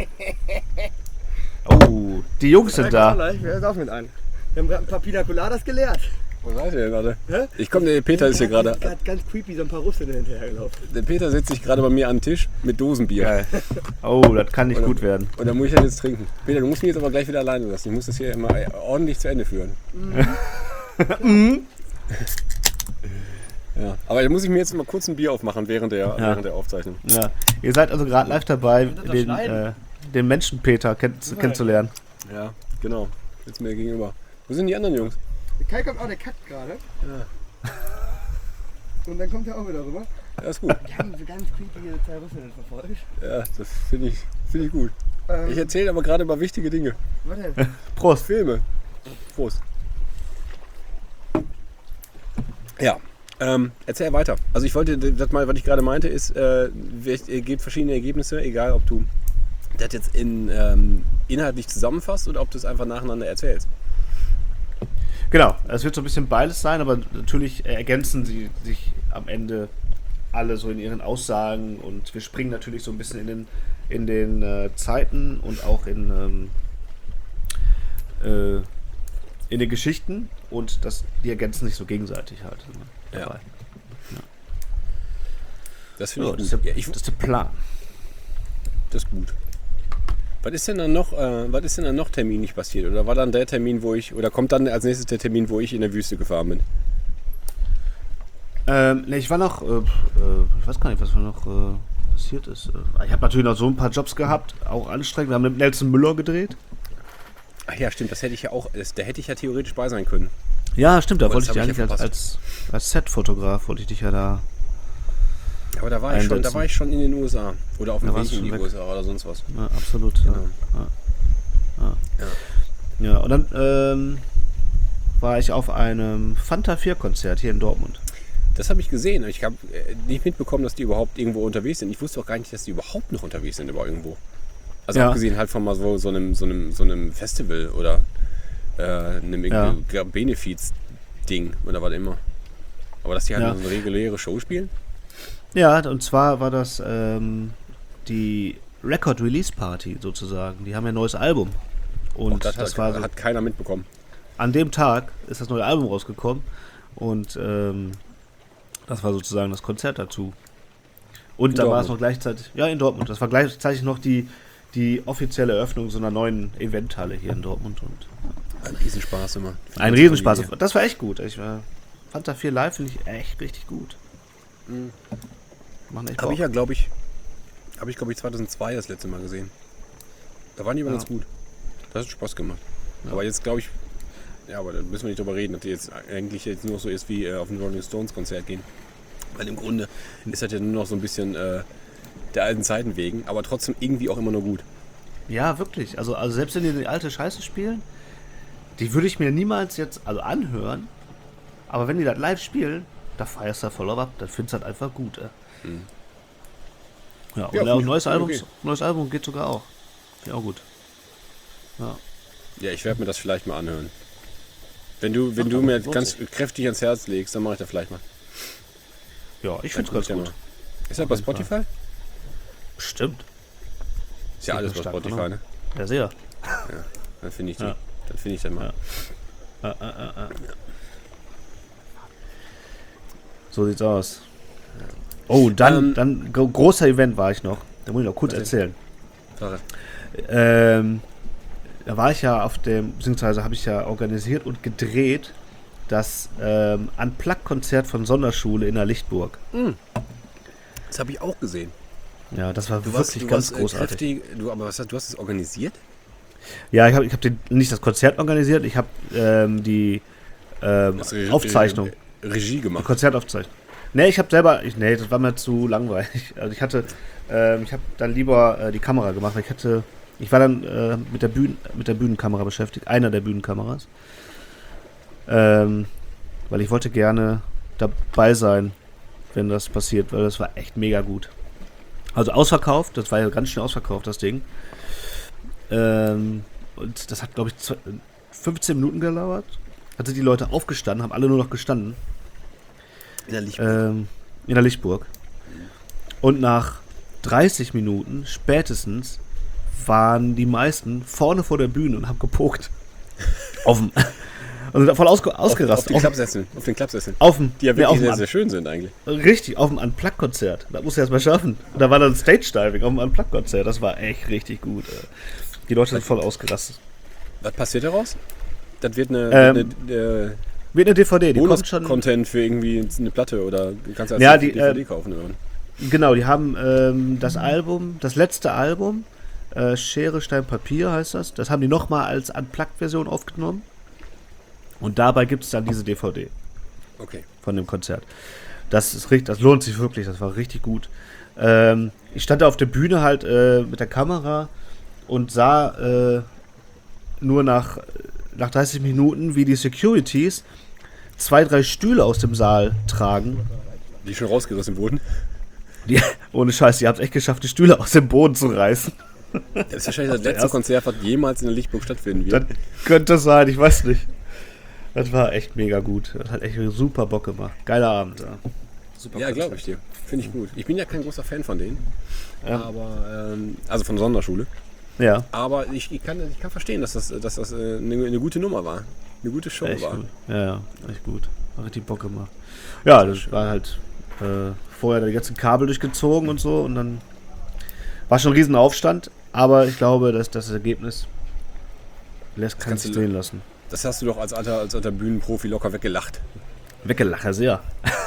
Oh, die Jungs sind da. Wer ist auch mit ein? Wir haben gerade ein paar Pina Coladas geleert. Wo seid ihr denn gerade? Hä? Der Peter ist hier gerade. Ganz creepy, so ein paar Russen hinterhergelaufen. Der Peter setzt sich gerade bei mir an den Tisch mit Dosenbier. Geil. Oh, das kann nicht gut werden. Und da muss ich das jetzt trinken. Peter, du musst mich jetzt aber gleich wieder alleine lassen. Ich muss das hier immer ordentlich zu Ende führen. Ja, aber da muss ich mir jetzt mal kurz ein Bier aufmachen während der Aufzeichnung. Ja. Ihr seid also gerade live dabei, doch schneiden. den Menschen Peter kennenzulernen. Ja, genau. Jetzt mir gegenüber. Wo sind die anderen Jungs? Der Kai kommt auch, der kackt gerade. Ja. Und dann kommt er auch wieder rüber. Ja, ist gut. Die haben so ganz creepy zwei Russen verfolgt. Ja, das finde ich gut. Ich erzähle aber gerade über wichtige Dinge. Warte. Prost. Filme. Prost. Ja, erzähl weiter. Also ich wollte, das mal, was ich gerade meinte, ist, es gibt verschiedene Ergebnisse, egal ob du das jetzt inhaltlich zusammenfasst oder ob du es einfach nacheinander erzählst. Genau, es wird so ein bisschen beides sein, aber natürlich ergänzen sie sich am Ende alle so in ihren Aussagen und wir springen natürlich so ein bisschen in den Zeiten und auch in den Geschichten und die ergänzen sich so gegenseitig halt. Ja. Das finde So, ich das, gut. das ist der Plan. Das ist gut. Was ist denn dann noch terminlich passiert? Oder war dann der Termin, oder kommt dann als nächstes der Termin, wo ich in der Wüste gefahren bin? Ne, ich war noch, ich weiß gar nicht, was noch passiert ist. Ich habe natürlich noch so ein paar Jobs gehabt, auch anstrengend. Wir haben mit Nelson Müller gedreht. Ach ja, stimmt, das hätte ich ja auch, da hätte ich ja theoretisch bei sein können. Ja, stimmt, da Aber wollte ich das dich hab ich eigentlich ja als Set-Fotograf, wollte ich dich ja da. Aber da war ich schon in den USA. Oder auf dem Da Weg warst du in die schon weg. USA oder sonst was. Ja, absolut. Genau. Ja, und dann war ich auf einem Fanta 4 Konzert hier in Dortmund. Das habe ich gesehen. Ich habe nicht mitbekommen, dass die überhaupt irgendwo unterwegs sind. Ich wusste auch gar nicht, dass die überhaupt noch unterwegs sind, aber irgendwo. Also Ja. abgesehen halt von mal so einem Festival oder einem Benefiz-Ding oder was immer. Aber dass die halt Ja. so eine reguläre Show spielen? Ja, und zwar war das die Record-Release-Party sozusagen. Die haben ja ein neues Album. Und Das das war so, hat keiner mitbekommen. an dem Tag ist das neue Album rausgekommen. Und das war sozusagen das Konzert dazu. Und In da war es Dortmund? noch gleichzeitig, ja, in Dortmund. Das war gleichzeitig noch die offizielle Eröffnung so einer neuen Eventhalle hier in Dortmund. Und Ein Riesenspaß immer. ein Riesenspaß. Das war echt gut. Fanta 4 Live finde ich echt richtig gut. Machen echt Habe Bock. ich ja, glaube ich, 2002 das letzte Mal gesehen. Da waren die immer ganz gut. Das hat Spaß gemacht. Aber jetzt glaube ich, ja, aber da müssen wir nicht drüber reden, dass die jetzt eigentlich jetzt nur so ist wie auf ein Rolling Stones Konzert gehen. Weil im Grunde ist das ja nur noch so ein bisschen der alten Zeiten wegen, aber trotzdem irgendwie auch immer nur gut. Ja, wirklich. Also selbst wenn die alte Scheiße spielen, die würde ich mir niemals jetzt anhören. Aber wenn die das live spielen, da feierst du voll ab. Dann findest du halt einfach gut. Ja, und Ja, ein gut, neues okay. Album geht sogar auch. Ja, auch gut. Ja. Ja, ich werde mir das vielleicht mal anhören. Wenn du mir lohnt ganz sich. kräftig ans Herz legst, dann mache ich das vielleicht mal. Ja, ich Dann finde es guck ganz ich ja gut. mal. Ist das bei Spotify? Stimmt. Ist ja alles bei Stark, Spotify, genau. ne? Ja, sehr. Dann finde ich die. Ja. Dann finde ich das mal. So sieht's aus. Oh, dann großer Event war ich noch. Da muss ich noch kurz Was denn? erzählen. Sache. Da war ich ja beziehungsweise habe ich ja organisiert und gedreht das Unplugged-Konzert von Sonderschule in der Lichtburg. Das habe ich auch gesehen. Ja, das war wirklich ganz großartig. Du hast es organisiert? Ja, ich hab nicht das Konzert organisiert, ich habe die Aufzeichnung, Regie die gemacht. Konzertaufzeichnung. Nee, ich habe selber, das war mir zu langweilig. Also ich habe dann lieber die Kamera gemacht, weil ich war dann mit der Bühnenkamera beschäftigt, einer der Bühnenkameras. weil ich wollte gerne dabei sein, wenn das passiert, weil das war echt mega gut. Also ausverkauft, das war ja ganz schnell ausverkauft, das Ding. Und das hat, glaube ich, 15 Minuten gedauert. Da sind die Leute aufgestanden, haben alle nur noch gestanden. In der Lichtburg. In der Lichtburg. Und nach 30 Minuten spätestens waren die meisten vorne vor der Bühne und haben gepokt. Und voll ausgerastet. Auf den Klappsesseln. Die ja wirklich sehr, sehr schön sind eigentlich. Richtig, auf dem Unplugged-Konzert. Das musst du erst mal schaffen. Und da war dann Stage-Diving auf dem Unplugged-Konzert. Das war echt richtig gut. Die Leute sind voll ausgerastet. Was passiert daraus? Das wird Wird eine DVD, die kommt schon. Content für irgendwie eine Platte oder du kannst als DVD kaufen. Oder? Genau, die haben das letzte Album, Schere, Stein, Papier heißt das. Das haben die nochmal als Unplugged-Version aufgenommen. Und dabei gibt es dann diese DVD. Okay. Von dem Konzert. Das lohnt sich wirklich, das war richtig gut. Ich stand da auf der Bühne halt mit der Kamera und sah nur nach 30 Minuten, wie die Securities 2-3 Stühle aus dem Saal tragen. Die schon rausgerissen wurden? Ohne Scheiß, die haben es echt geschafft, die Stühle aus dem Boden zu reißen. Das ist wahrscheinlich das letzte Konzert, was jemals in der Lichtburg stattfinden wird. Das könnte sein, ich weiß nicht. Das war echt mega gut. Das hat echt super Bock gemacht. Geiler Abend. Ja, super ja, glaube ich dir. Finde ich gut. Ich bin ja kein großer Fan von denen. Ja. Aber, also von Sonderschule. Ja. Aber ich kann verstehen, dass das eine gute Nummer war. Eine gute Show echt war. Gut. Ja, echt gut. Hat richtig Bock gemacht. Ja, das war halt vorher die ganzen Kabel durchgezogen und so. Und dann war schon ein riesen Aufstand. Aber ich glaube, dass das Ergebnis kann sich sehen lassen. Das hast du doch als alter Bühnenprofi locker weggelacht. Weggelacht, sehr.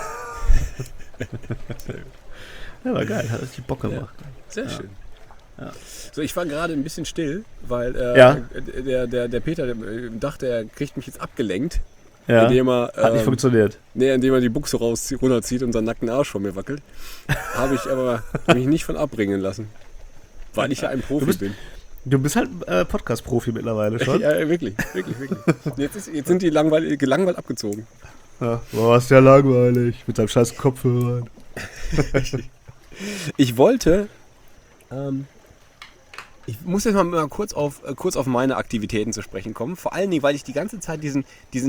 Ja, war geil, hat richtig Bock gemacht. Ja, sehr schön. Ja. So, ich war gerade ein bisschen still, weil der Peter dachte, er kriegt mich jetzt abgelenkt. Ja, indem er, hat nicht funktioniert. Nee, indem er die Buchse runterzieht und seinen nackten Arsch vor mir wackelt. Habe ich aber mich nicht von abbringen lassen. Weil ich ja ein Profi bin. Du bist halt Podcast-Profi mittlerweile schon. Ja, wirklich. Jetzt sind die gelangweilt abgezogen. Ja, boah, ist ja langweilig. Mit seinem scheiß Kopfhörern. Ich wollte... ich muss jetzt mal kurz auf meine Aktivitäten zu sprechen kommen. Vor allen Dingen, weil ich die ganze Zeit diesen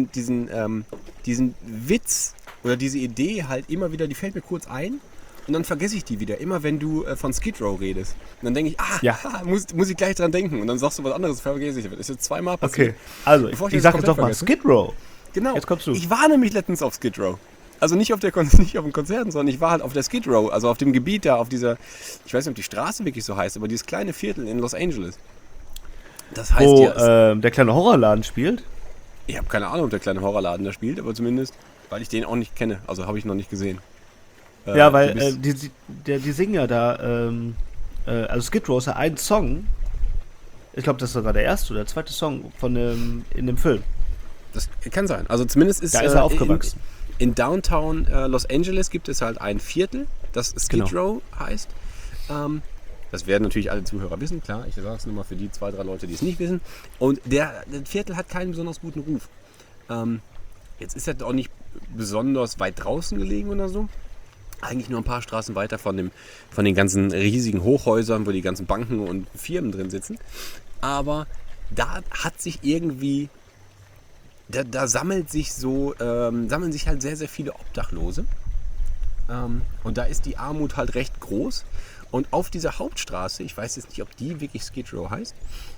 Witz oder diese Idee halt immer wieder, die fällt mir kurz ein. Und dann vergesse ich die wieder, immer wenn du von Skid Row redest. Und dann denke ich, muss ich gleich dran denken. Und dann sagst du was anderes, vergesse ich. Das ist jetzt zweimal passiert. Okay, also ich sage jetzt doch mal Skid Row. Genau, jetzt kommst du. Ich war nämlich letztens auf Skid Row. Also nicht auf dem Konzert, sondern ich war halt auf der Skid Row, also auf dem Gebiet da, auf dieser, ich weiß nicht, ob die Straße wirklich so heißt, aber dieses kleine Viertel in Los Angeles. Das heißt wo der kleine Horrorladen spielt? Ich habe keine Ahnung, ob der kleine Horrorladen da spielt, aber zumindest, weil ich den auch nicht kenne, also habe ich noch nicht gesehen. Ja, weil die singen ja da, also Skid Row ist ja ein Song, ich glaube, das ist sogar der erste oder der zweite Song in dem Film. Das kann sein, also zumindest ist... Da ist er aufgewachsen. In Downtown Los Angeles gibt es halt ein Viertel, das Skid Row heißt. Das werden natürlich alle Zuhörer wissen, klar. Ich sage es nur mal für die 2-3 Leute, die es nicht wissen. Und das Viertel hat keinen besonders guten Ruf. Jetzt ist er auch nicht besonders weit draußen gelegen oder so. Eigentlich nur ein paar Straßen weiter von den ganzen riesigen Hochhäusern, wo die ganzen Banken und Firmen drin sitzen. Aber da hat sich irgendwie... Da sammeln sich halt sehr, sehr viele Obdachlose. Und da ist die Armut halt recht groß. Und auf dieser Hauptstraße, ich weiß jetzt nicht, ob die wirklich Skid Row heißt,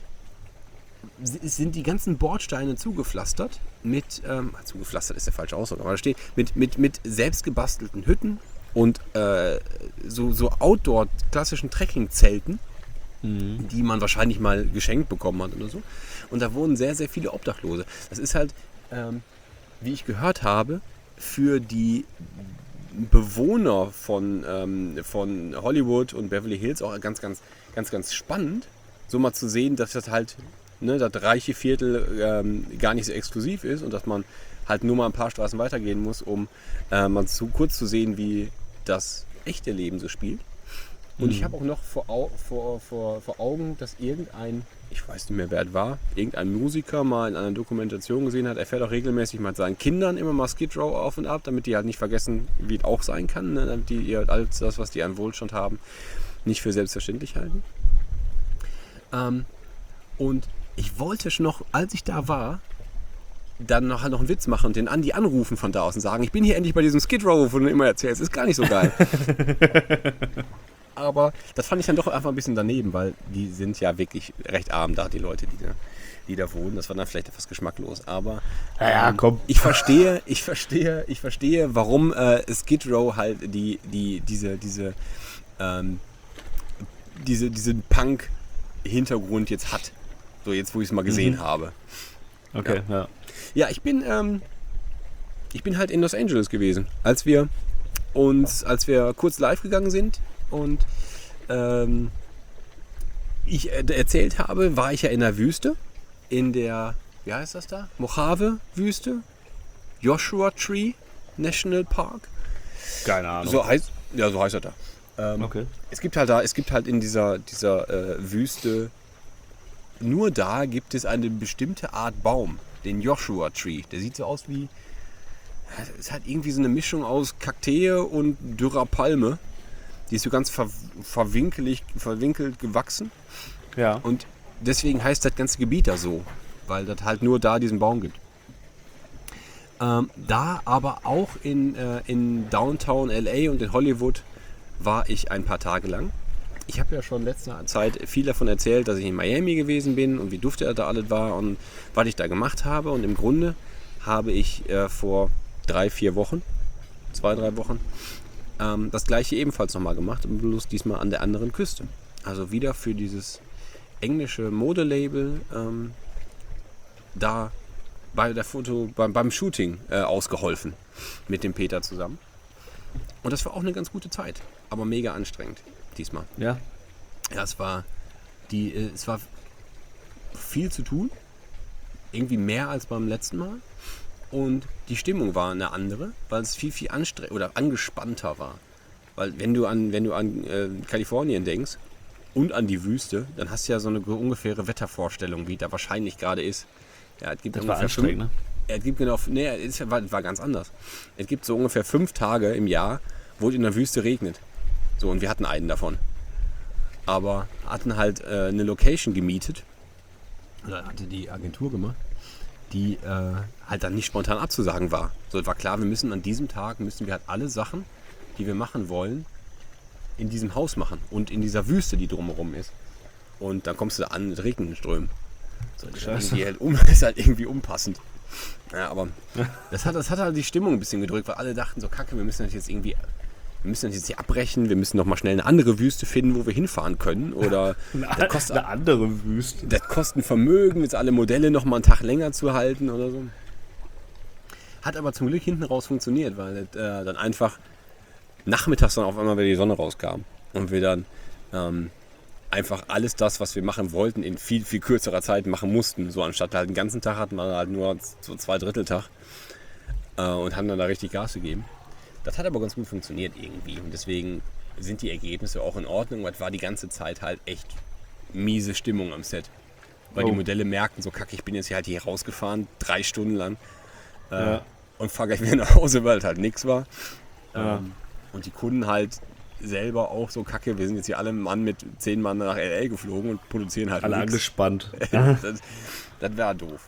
sind die ganzen Bordsteine zugepflastert zugepflastert ist der falsche Ausdruck, aber da steht mit selbstgebastelten Hütten und so Outdoor klassischen Trekkingzelten, die man wahrscheinlich mal geschenkt bekommen hat oder so. Und da wohnen sehr, sehr viele Obdachlose. Das ist halt, wie ich gehört habe, für die Bewohner von Hollywood und Beverly Hills auch ganz, ganz, ganz, ganz spannend, so mal zu sehen, dass das halt, das reiche Viertel gar nicht so exklusiv ist und dass man halt nur mal ein paar Straßen weitergehen muss, um mal kurz zu sehen, wie das echte Leben so spielt. Und ich habe auch noch vor Augen, dass irgendein, ich weiß nicht mehr, wer es war, irgendein Musiker mal in einer Dokumentation gesehen hat, er fährt auch regelmäßig mit seinen Kindern immer mal Skid Row auf und ab, damit die halt nicht vergessen, wie es auch sein kann, ne? Damit die halt alles das, was die an Wohlstand haben, nicht für selbstverständlich halten. Und ich wollte schon noch, als ich da war, dann noch einen Witz machen und den Andi anrufen von da aus und sagen, ich bin hier endlich bei diesem Skid Row, wovon du immer erzählst, ist gar nicht so geil. Aber das fand ich dann doch einfach ein bisschen daneben, weil die sind ja wirklich recht arm da, die Leute, die da wohnen. Das war dann vielleicht etwas geschmacklos, aber komm. ich verstehe, warum Skid Row halt diesen Punk-Hintergrund jetzt hat. So jetzt, wo ich es mal gesehen habe. Okay, ja. Ja, ich bin halt in Los Angeles gewesen, als wir kurz live gegangen sind und ich erzählt habe, war ich ja in der Wüste, in der, wie heißt das da? Mojave-Wüste, Joshua Tree National Park. Keine Ahnung. So heißt das da. Okay. Es gibt halt in dieser Wüste, nur da gibt es eine bestimmte Art Baum, den Joshua Tree. Der sieht so aus wie, es hat irgendwie so eine Mischung aus Kaktee und dürrer Palme. Die ist so ganz verwinkelt gewachsen. Ja. Und deswegen heißt das ganze Gebiet da so, weil das halt nur da diesen Baum gibt. Da aber auch in Downtown LA und in Hollywood war ich ein paar Tage lang. Ich habe ja schon in letzter Zeit viel davon erzählt, dass ich in Miami gewesen bin und wie dufte da alles war und was ich da gemacht habe. Und im Grunde habe ich vor 2-3 Wochen, das gleiche ebenfalls nochmal gemacht, bloß diesmal an der anderen Küste. Also wieder für dieses englische Modelabel da beim Shooting ausgeholfen mit dem Peter zusammen. Und das war auch eine ganz gute Zeit, aber mega anstrengend diesmal. Ja. Ja, es war viel zu tun, irgendwie mehr als beim letzten Mal. Und die Stimmung war eine andere, weil es viel, viel angespannter war. Weil wenn du an Kalifornien denkst und an die Wüste, dann hast du ja so eine ungefähre Wettervorstellung, wie da wahrscheinlich gerade ist. Ja, es gibt Das war anstrengend, ne? Es gibt war ganz anders. Es gibt so ungefähr 5 Tage im Jahr, wo es in der Wüste regnet. So, und wir hatten einen davon. Aber hatten halt eine Location gemietet, oder hatte die Agentur gemacht, die halt dann nicht spontan abzusagen war. So, es war klar, an diesem Tag wir halt alle Sachen, die wir machen wollen, in diesem Haus machen und in dieser Wüste, die drumherum ist. Und dann kommst du da an mit Regenströmen. So, das ist halt irgendwie unpassend. Ja, aber das hat halt die Stimmung ein bisschen gedrückt, weil alle dachten so, kacke, wir müssen das jetzt hier abbrechen, wir müssen noch mal schnell eine andere Wüste finden, wo wir hinfahren können. Oder eine andere Wüste. Das kostet ein Vermögen, jetzt alle Modelle noch mal einen Tag länger zu halten oder so. Hat aber zum Glück hinten raus funktioniert, weil dann einfach nachmittags dann auf einmal wieder die Sonne rauskam und wir dann einfach alles das, was wir machen wollten, in viel, viel kürzerer Zeit machen mussten. So anstatt halt den ganzen Tag hatten wir halt nur so 2/3 Tag und haben dann da richtig Gas gegeben. Das hat aber ganz gut funktioniert irgendwie und deswegen sind die Ergebnisse auch in Ordnung. Es war die ganze Zeit halt echt miese Stimmung am Set. Weil die Modelle merkten so, kacke, ich bin jetzt hier rausgefahren, 3 Stunden lang und fahre gleich wieder nach Hause, weil es halt nichts war. Und die Kunden halt selber auch so, kacke, wir sind jetzt hier alle mit 10 Mann nach LA geflogen und produzieren halt alle nix. angespannt. Das wäre doof.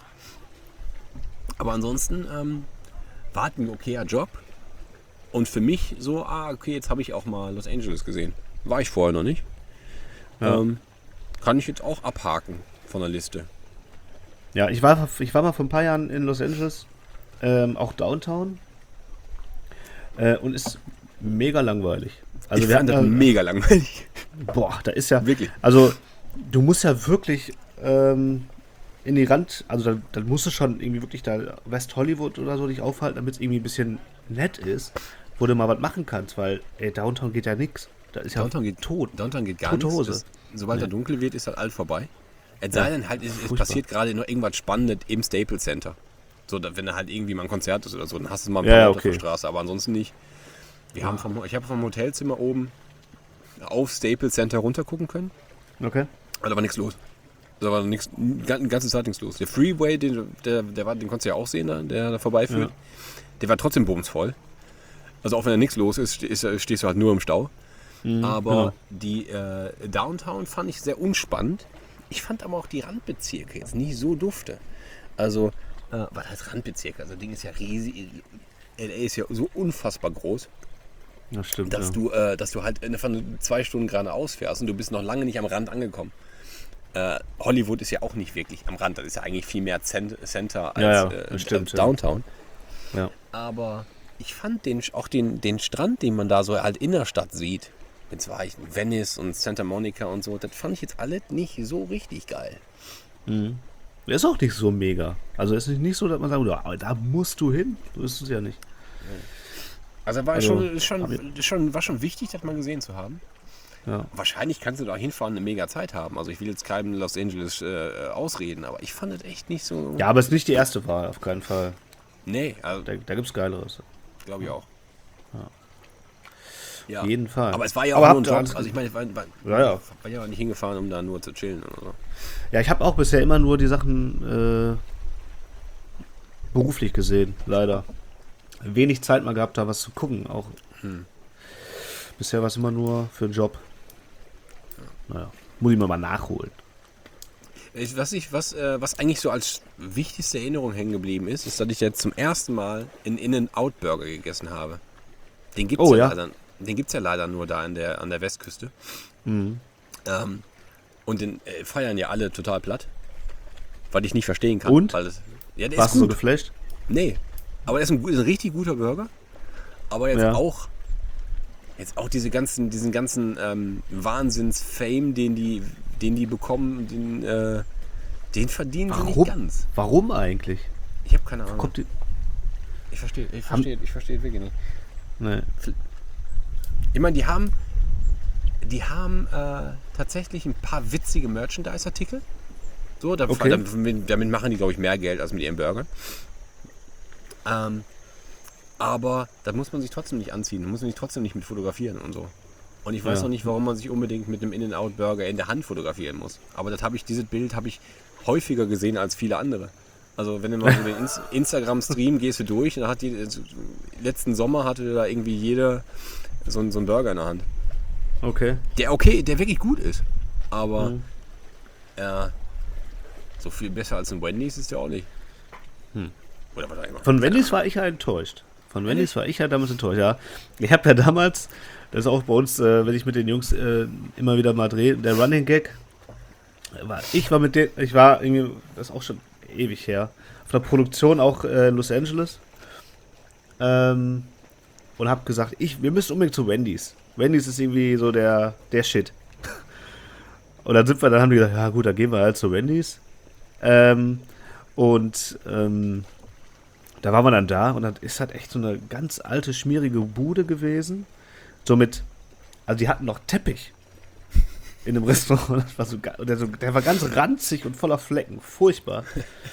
Aber ansonsten war es ein okayer Job. Und für mich so, okay, jetzt habe ich auch mal Los Angeles gesehen. War ich vorher noch nicht. Ja. Kann ich jetzt auch abhaken von der Liste. Ja, ich war mal vor ein paar Jahren in Los Angeles, auch Downtown. Und ist mega langweilig. Also ich fand das mega langweilig. Boah, da ist ja... Wirklich. Also, du musst ja wirklich in die Rand... Also, da musst du schon irgendwie wirklich da West Hollywood oder so dich aufhalten, damit es irgendwie ein bisschen nett ist, wo du mal was machen kannst, weil Downtown geht ja nichts. Da ist Downtown ja geht tot. Downtown geht gar Tote nichts. Hose. Sobald er dunkel wird, ist halt all vorbei. Es sei denn halt, es passiert gerade noch irgendwas Spannendes im Staples Center. So, wenn da halt irgendwie mal ein Konzert ist oder so, dann hast du mal ein paar Leute auf der Straße, aber ansonsten nicht. Ich habe vom Hotelzimmer oben auf Staples Center runter gucken können. Okay. Aber da war nichts los. Da war nichts, die ganze Zeit nichts los. Der Freeway, den konntest du ja auch sehen, der da vorbeiführt. Ja. Der war trotzdem bumsvoll. Also auch wenn da nichts los ist, stehst du halt nur im Stau. Aber die Downtown fand ich sehr unspannend. Ich fand aber auch die Randbezirke jetzt nicht so dufte. Also, was heißt Randbezirke? Also das Ding ist ja riesig. LA ist ja so unfassbar groß, Das stimmt, dass du halt einfach 2 Stunden geradeaus fährst und du bist noch lange nicht am Rand angekommen. Hollywood ist ja auch nicht wirklich am Rand. Das ist ja eigentlich viel mehr Center als Downtown. Ja. Aber ich fand den Strand, den man da so halt in der Stadt sieht, jetzt war ich in Venice und Santa Monica und so, das fand ich jetzt alles nicht so richtig geil. Der ist auch nicht so mega. Also ist nicht so, dass man sagt, da musst du hin. Du ist es ja nicht. Also war schon wichtig, das mal gesehen zu haben. Ja. Wahrscheinlich kannst du da hinfahren eine mega Zeit haben. Also ich will jetzt keinem Los Angeles ausreden, aber ich fand das echt nicht so... Ja, aber es ist nicht die erste Wahl, auf keinen Fall. Nee, also Da gibt es Geileres. glaube ich auch. Ja. Auf jeden Fall. Aber es war ja Aber auch nur ein habt ihr Job. alles Also ich meine, ich war ja nicht hingefahren, um da nur zu chillen oder so. Ja, ich habe auch bisher immer nur die Sachen beruflich gesehen, leider. Wenig Zeit mal gehabt, da was zu gucken. Auch bisher war es immer nur für einen Job. Naja, muss ich mir mal nachholen. Was eigentlich so als wichtigste Erinnerung hängen geblieben ist, dass ich jetzt zum ersten Mal einen In-N-Out-Burger gegessen habe. Den gibt es ja leider nur da an der Westküste. Und den feiern ja alle total platt. Weil ich nicht verstehen kann. Und? Der Warst ist du so gut. geflasht? Nee. Aber der ist ein richtig guter Burger. Aber jetzt auch diesen ganzen Wahnsinns-Fame, den die bekommen, den verdienen sie nicht ganz. Warum eigentlich? Ich habe keine Ahnung. Kommt die... Ich verstehe wirklich nicht. Nee. Ich meine, die haben tatsächlich ein paar witzige Merchandise-Artikel. So, damit machen die, glaube ich, mehr Geld als mit ihren Burgern. Aber da muss man sich trotzdem nicht anziehen. Da muss man sich trotzdem nicht mit fotografieren und so. Und ich weiß noch nicht, warum man sich unbedingt mit einem In-N-Out-Burger in der Hand fotografieren muss. Aber dieses Bild habe ich häufiger gesehen als viele andere. Also wenn du mal so den Instagram-Stream gehst du durch, dann letzten Sommer hatte da irgendwie jeder so einen Burger in der Hand. Okay. Der wirklich gut ist. Aber so viel besser als ein Wendy's ist der auch nicht. Oder was auch immer. Von Wendy's war ich ja enttäuscht. Damals enttäuscht, ja. Ich habe ja damals, das ist auch bei uns, wenn ich mit den Jungs immer wieder mal drehe, der Running Gag, ich war irgendwie, das ist auch schon ewig her, auf der Produktion auch in Los Angeles und habe gesagt, wir müssen unbedingt zu Wendy's. Wendy's ist irgendwie so der Shit. Und dann haben die gesagt, ja gut, dann gehen wir halt zu Wendy's. Da waren wir dann da und das ist halt echt so eine ganz alte, schmierige Bude gewesen. Also die hatten noch Teppich in dem Restaurant. Das war so, der war ganz ranzig und voller Flecken. Furchtbar.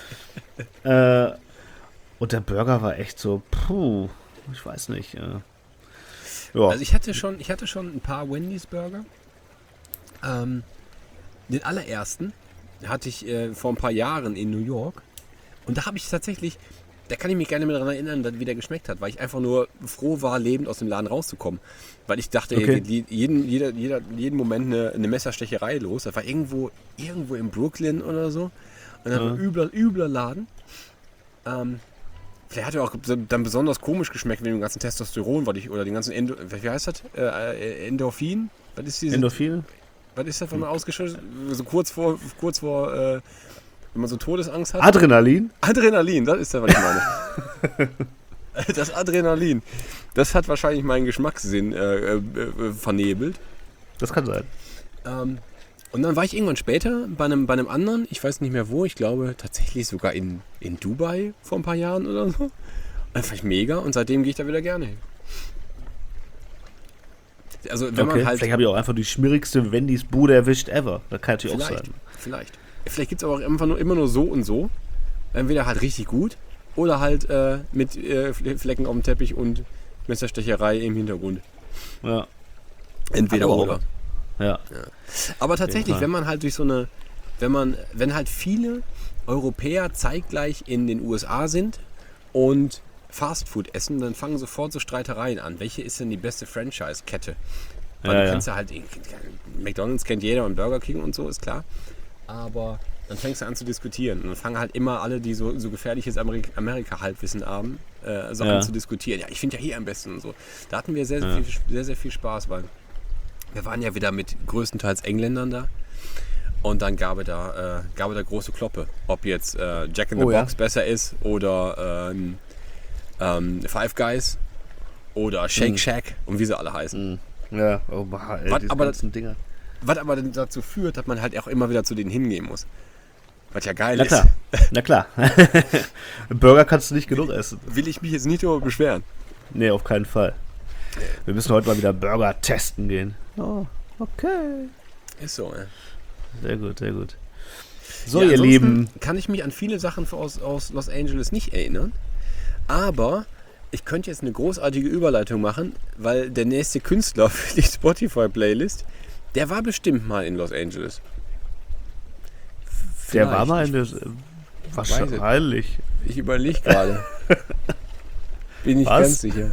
Und der Burger war echt so, ich weiß nicht. Ja. Also ich hatte schon ein paar Wendy's-Burger. Den allerersten hatte ich vor ein paar Jahren in New York. Und da habe ich tatsächlich... Da kann ich mich gerne mehr daran erinnern, wie der geschmeckt hat, weil ich einfach nur froh war, lebend aus dem Laden rauszukommen. Weil ich dachte, jeden Moment eine Messerstecherei los. Das war irgendwo in Brooklyn oder so. Und dann war ein übler Laden. Vielleicht hat er auch dann besonders komisch geschmeckt wegen dem ganzen Testosteron, oder den ganzen wie heißt das? Endorphin? Was ist dieses? Endorphin? Was ist das, wenn man ausgeschüttet? So kurz vor wenn man so Todesangst hat. Adrenalin, das ist ja, was ich meine. Das Adrenalin, das hat wahrscheinlich meinen Geschmackssinn vernebelt. Das kann sein. Und dann war ich irgendwann später bei einem anderen, ich weiß nicht mehr wo, ich glaube tatsächlich sogar in Dubai vor ein paar Jahren oder so. Und das fand ich mega und seitdem gehe ich da wieder gerne hin. Also wenn man halt... Vielleicht habe ich auch einfach die schmierigste Wendy's-Bude erwischt ever. Das kann natürlich auch sein. Vielleicht gibt es aber auch immer nur so und so. Entweder halt richtig gut oder halt mit Flecken auf dem Teppich und Messerstecherei im Hintergrund. Ja. Entweder oder. Ja. Aber tatsächlich, Fall. wenn man halt durch so eine, wenn halt viele Europäer zeitgleich in den USA sind und Fastfood essen, dann fangen sofort so Streitereien an. Welche ist denn die beste Franchise-Kette? Weil Ja, du ja. kennst ja halt, McDonald's kennt jeder und Burger King und so, ist klar. Aber dann fängst du an zu diskutieren. Und dann fangen halt immer alle, die so gefährliches Amerika-Halbwissen haben, so Ja. an zu diskutieren. Ja, ich finde ja hier am besten und so. Da hatten wir sehr viel Spaß, weil wir waren ja wieder mit größtenteils Engländern da. Und dann gab es da große Kloppe. Ob jetzt Jack in the Box besser ist oder Five Guys oder Shake Shack und wie sie alle heißen. Ja, oh, boah, ey, Was, diese aber ganzen Dinger. Was aber dann dazu führt, dass man halt auch immer wieder zu denen hingehen muss. Was ja geil Na ist. klar, na klar. Burger kannst du nicht genug essen. Will ich mich jetzt nicht darüber beschweren. Nee, auf keinen Fall. Wir müssen heute mal wieder Burger testen gehen. Oh, okay. Ist so, ja. Sehr gut, sehr gut. So, Ja, ihr ansonsten Lieben. kann ich mich an viele Sachen aus Los Angeles nicht erinnern. Aber ich könnte jetzt eine großartige Überleitung machen, weil der nächste Künstler für die Spotify-Playlist, der war bestimmt mal in Los Angeles. Der war Vielleicht. mal in der. Wahrscheinlich. Ich überlege gerade. Bin nicht Was? ganz sicher.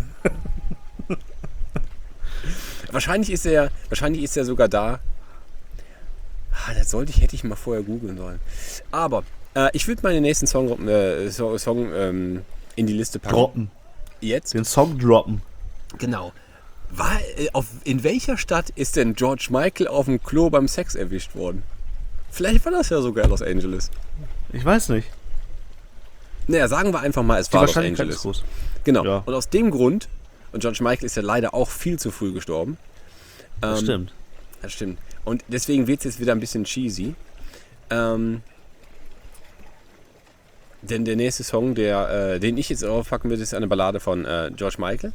Wahrscheinlich ist er sogar da. Hätte ich mal vorher googeln sollen. Aber ich würde meinen nächsten Song in die Liste packen. Droppen. Jetzt? Den Song droppen. Genau. In welcher Stadt ist denn George Michael auf dem Klo beim Sex erwischt worden? Vielleicht war das ja sogar Los Angeles. Ich weiß nicht. Naja, sagen wir einfach mal, es Die war Los Wahrscheinlichkeit Angeles. ist groß. Genau. Ja. Und aus dem Grund, und George Michael ist ja leider auch viel zu früh gestorben. Das stimmt. Das stimmt. Und deswegen wird es jetzt wieder ein bisschen cheesy. Denn der nächste Song, den ich jetzt aufpacken würde, ist eine Ballade von George Michael.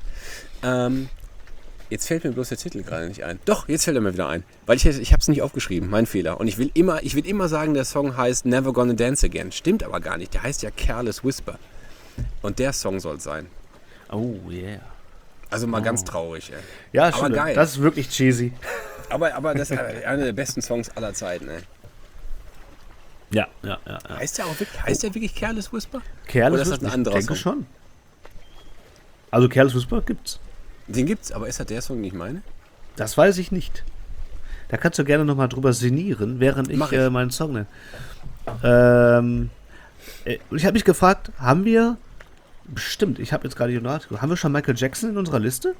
Jetzt fällt mir bloß der Titel gerade nicht ein. Doch, jetzt fällt er mir wieder ein. Weil ich habe es nicht aufgeschrieben, mein Fehler. Und ich will immer sagen, der Song heißt Never Gonna Dance Again. Stimmt aber gar nicht. Der heißt ja Careless Whisper. Und der Song soll es sein. Oh, yeah. Also mal ganz traurig. Ey. Ja, Aber stimmt. geil. Das ist wirklich cheesy. Aber das ist einer der besten Songs aller Zeiten. Ey. Ja. Heißt der wirklich Careless Whisper? Careless Oder ist das Whisper, ein anderer ich denke Song? schon. Also Careless Whisper gibt's. Den gibt's, aber ist das der Song, den ich meine? Das weiß ich nicht. Da kannst du gerne nochmal drüber sinnieren, während Mach ich ich. meinen Song nenne. Ich habe mich gefragt, haben wir, bestimmt, ich habe jetzt gerade die Nachricht, haben wir schon Michael Jackson in unserer Liste?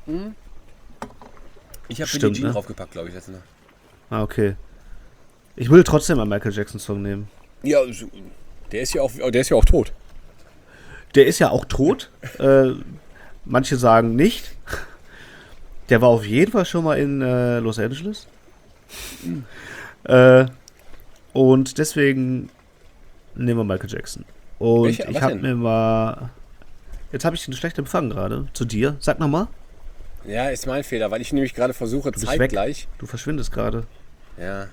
Ich habe Stimmt, Billie Jean ne? draufgepackt, glaube ich, letzte Nacht. Ah, okay. Ich würde trotzdem einen Michael Jackson Song nehmen. Ja, der ist ja auch tot. Der ist ja auch tot. Manche sagen nicht. Der war auf jeden Fall schon mal in Los Angeles. Und deswegen nehmen wir Michael Jackson. Und Welcher? ich Was habe denn? mir mal... Jetzt habe ich den schlechten Empfang gerade. Zu dir. Sag nochmal. Ja, ist mein Fehler, weil ich nämlich gerade versuche, bist zeitgleich. Du verschwindest gerade. Ja.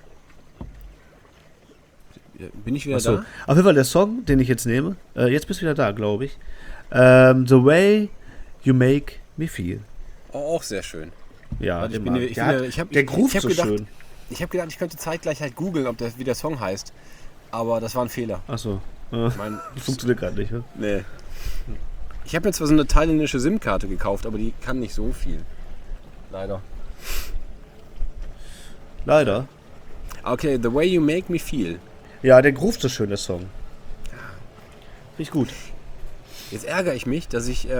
Bin ich wieder Achso. da? Auf jeden Fall der Song, den ich jetzt nehme. Jetzt bist du wieder da, glaube ich. The Way You Make Me Feel. Oh, auch sehr schön. Ja, Warte, immer. Der Groove hab so gedacht, schön. Ich habe gedacht, ich könnte zeitgleich halt googeln, wie der Song heißt. Aber das war ein Fehler. Achso. Ich mein, Funktioniert gerade nicht, ne? nee. Ich habe mir zwar so eine thailändische SIM-Karte gekauft, aber die kann nicht so viel. Leider. Leider. Okay, The Way You Make Me Feel. Ja, der Groove so schön, der Song. Finde ich gut. Jetzt ärgere ich mich, dass ich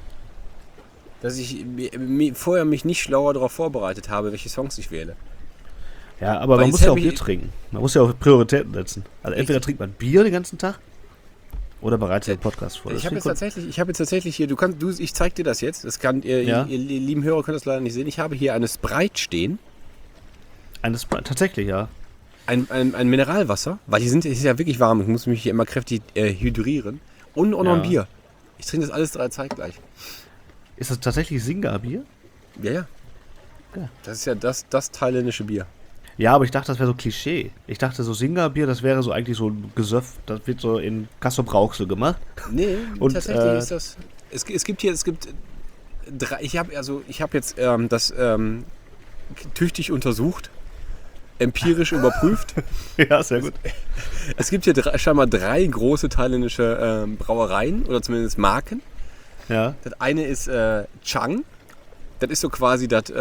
vorher mich nicht schlauer darauf vorbereitet habe, welche Songs ich wähle. Ja, aber Weil man jetzt muss ja auch hab Bier ich- trinken. Man muss ja auch Prioritäten setzen. Also entweder Richtig. trinkt man Bier den ganzen Tag oder bereitet den Podcast vor. Ich Das habe jetzt, finde ich tatsächlich hier, ich zeig dir das jetzt. Das kann Ja. ihr lieben Hörer könnt das leider nicht sehen. Ich habe hier eine Sprite stehen, gut. Tatsächlich, ja. ein Mineralwasser, weil es ist ja wirklich warm. Ich muss mich hier immer kräftig hydrieren und auch noch ein Ja. Bier. Ich trinke das alles 3 zeitgleich. Ist das tatsächlich Singa-Bier? Ja, ja. Ja. Das ist ja das thailändische Bier. Ja, aber ich dachte, das wäre so Klischee. Ich dachte, so Singa-Bier, das wäre so eigentlich so ein Gesöff. Das wird so in Kassel-Brauxel gemacht. Nee, Und, tatsächlich ist das. Es gibt 3. Ich habe jetzt das tüchtig untersucht, empirisch überprüft. Ja, sehr gut. Es gibt hier scheinbar 3 große thailändische Brauereien oder zumindest Marken. Ja. Das eine ist Chang. Das ist so quasi das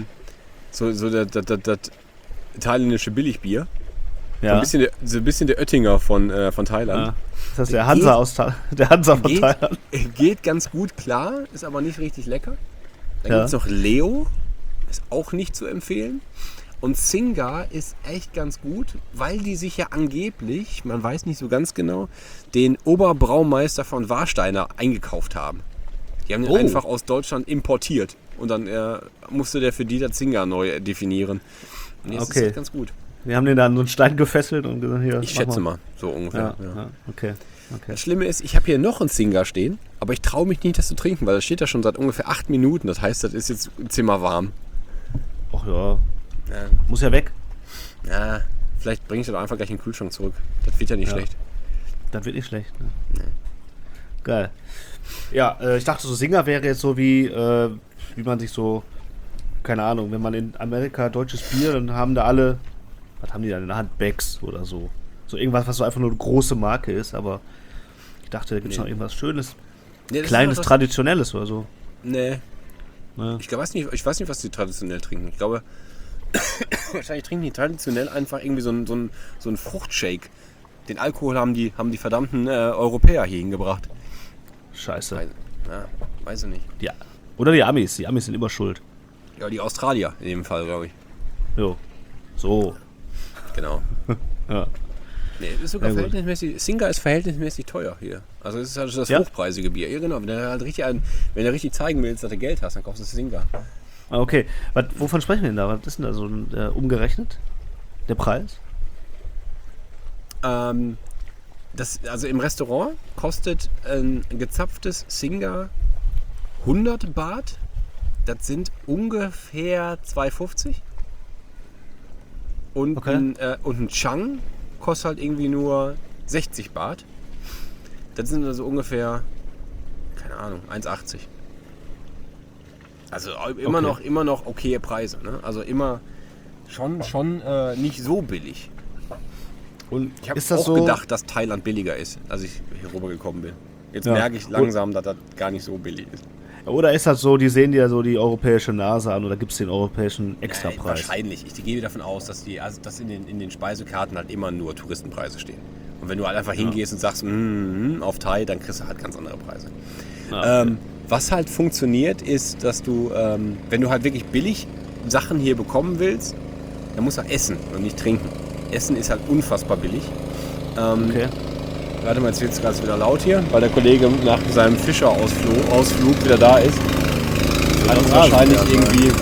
thailändische Billigbier. Ja. So ein bisschen der Oettinger von Thailand. Ja. Das heißt, der Hansa von Thailand. Geht ganz gut klar, ist aber nicht richtig lecker. Dann Ja. gibt es noch Leo, ist auch nicht zu empfehlen. Und Singa ist echt ganz gut, weil die sich ja angeblich, man weiß nicht so ganz genau, den Oberbraumeister von Warsteiner eingekauft haben. Die haben den einfach aus Deutschland importiert. Und dann musste der für die das Singa neu definieren. Und jetzt ist das ganz gut. Wir haben den da an so einen Stein gefesselt und gesagt, hier. Ich schätze mal, so ungefähr. Ja. Okay. Das Schlimme ist, ich habe hier noch einen Singa stehen, aber ich traue mich nicht, das zu trinken, weil das steht da schon seit ungefähr 8 Minuten. Das heißt, das ist jetzt zimmerwarm. Ach ja. Muss ja weg. Ja, vielleicht bringe ich das einfach gleich in den Kühlschrank zurück. Das wird ja nicht schlecht. Das wird nicht schlecht. Ne? Nee. Geil. Ja, ich dachte, so Singer wäre jetzt so wie man sich so, keine Ahnung, wenn man in Amerika deutsches Bier, dann haben da alle, was haben die dann in der Hand? Becks oder so. So irgendwas, was so einfach nur eine große Marke ist, aber ich dachte, da gibt es noch irgendwas Schönes, Kleines, Traditionelles oder so. Nee. Ja. Ich weiß nicht, was die traditionell trinken. Ich glaube, wahrscheinlich trinken die traditionell einfach irgendwie so einen Fruchtshake. Den Alkohol haben die verdammten Europäer hier hingebracht. Scheiße. Weiß ich nicht. Ja. Oder die Amis. Die Amis sind immer schuld. Ja, die Australier in dem Fall, glaube ich. Jo. So. Genau. Ja. Nee, das ist sogar verhältnismäßig. Singa ist verhältnismäßig teuer hier. Also es ist halt das hochpreisige Bier. Ja, genau. Wenn du richtig zeigen willst, dass du Geld hast, dann kaufst du Singa. Okay. Wovon sprechen wir denn da? Was ist denn da so umgerechnet? Der Preis? Also im Restaurant kostet ein gezapftes Singa 100 Baht. Das sind ungefähr 2,50. Und ein Chang kostet halt irgendwie nur 60 Baht. Das sind also ungefähr, keine Ahnung, 1,80. Also immer noch okaye Preise. Ne? Also immer schon nicht so billig. Und ich habe auch so gedacht, dass Thailand billiger ist, als ich hier rübergekommen bin. Jetzt merke ich langsam, dass das gar nicht so billig ist. Oder ist das so, die sehen ja so die europäische Nase an oder gibt es den europäischen Extrapreis? Wahrscheinlich. Ich gehe davon aus, dass in den Speisekarten halt immer nur Touristenpreise stehen. Und wenn du halt einfach hingehst und sagst, auf Thai, dann kriegst du halt ganz andere Preise. Okay. Was halt funktioniert, ist, dass du, wenn du halt wirklich billig Sachen hier bekommen willst, dann musst du essen und nicht trinken. Essen ist halt unfassbar billig. Okay. Warte mal, jetzt wird es gerade wieder laut hier, weil der Kollege nach seinem Fischerausflug wieder da ist. Hat uns wahrscheinlich irgendwie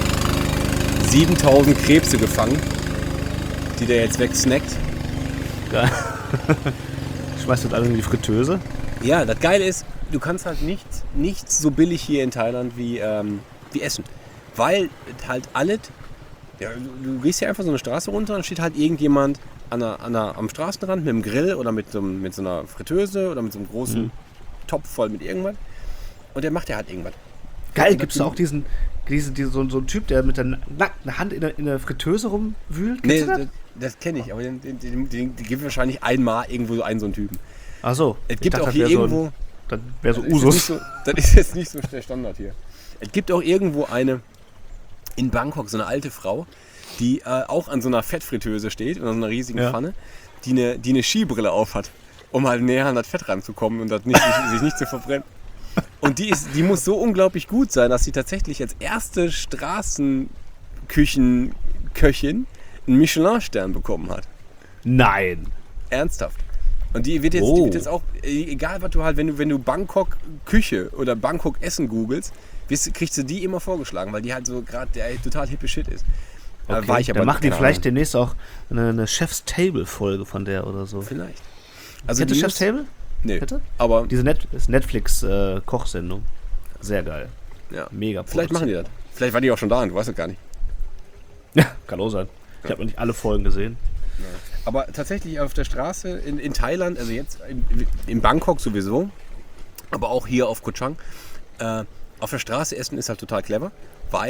7000 Krebse gefangen, die der jetzt wegsnackt. Geil. Schmeißt das alle in die Fritteuse? Ja, das Geile ist, du kannst halt nicht so billig hier in Thailand wie essen. Weil halt alles, ja, du gehst hier einfach so eine Straße runter und steht halt irgendjemand am Straßenrand mit einem Grill oder mit so einer Fritteuse oder mit so einem großen Topf voll mit irgendwas. Und der macht ja halt irgendwas. Geil, gibt es da auch so einen Typ, der mit der nackten Hand in der Fritteuse rumwühlt? Nee, das kenne ich, aber den gibt wahrscheinlich einmal irgendwo so einen Typen. Ach so. Es gibt auch hier irgendwo... Das wäre so Usus. Das ist jetzt nicht so der Standard hier. Es gibt auch irgendwo in Bangkok so eine alte Frau, die auch an so einer Fettfritteuse steht, in so einer riesigen Pfanne, die eine Skibrille aufhat, um halt näher an das Fett ranzukommen und das sich nicht zu verbrennen. Und die muss so unglaublich gut sein, dass sie tatsächlich als erste Straßenküchenköchin einen Michelin-Stern bekommen hat. Nein. Ernsthaft. Und die wird jetzt auch, egal was du halt, wenn du Bangkok Küche oder Bangkok Essen googelst, kriegst du die immer vorgeschlagen, weil die halt so gerade der total hippe Shit ist. Okay. War ich aber dann machen die vielleicht demnächst auch eine Chef's Table Folge von der oder so. Vielleicht. Also hätte Chef's Table? Nee. Hätte? Aber diese Netflix Kochsendung. Sehr geil. Ja. Mega. Vielleicht machen die das. Vielleicht war die auch schon da und du weißt es gar nicht. Ja, kann auch sein. Ich habe noch nicht alle Folgen gesehen. Ja. Aber tatsächlich auf der Straße in Thailand, also jetzt in Bangkok sowieso, aber auch hier auf Koh Chang, auf der Straße essen ist halt total clever, weil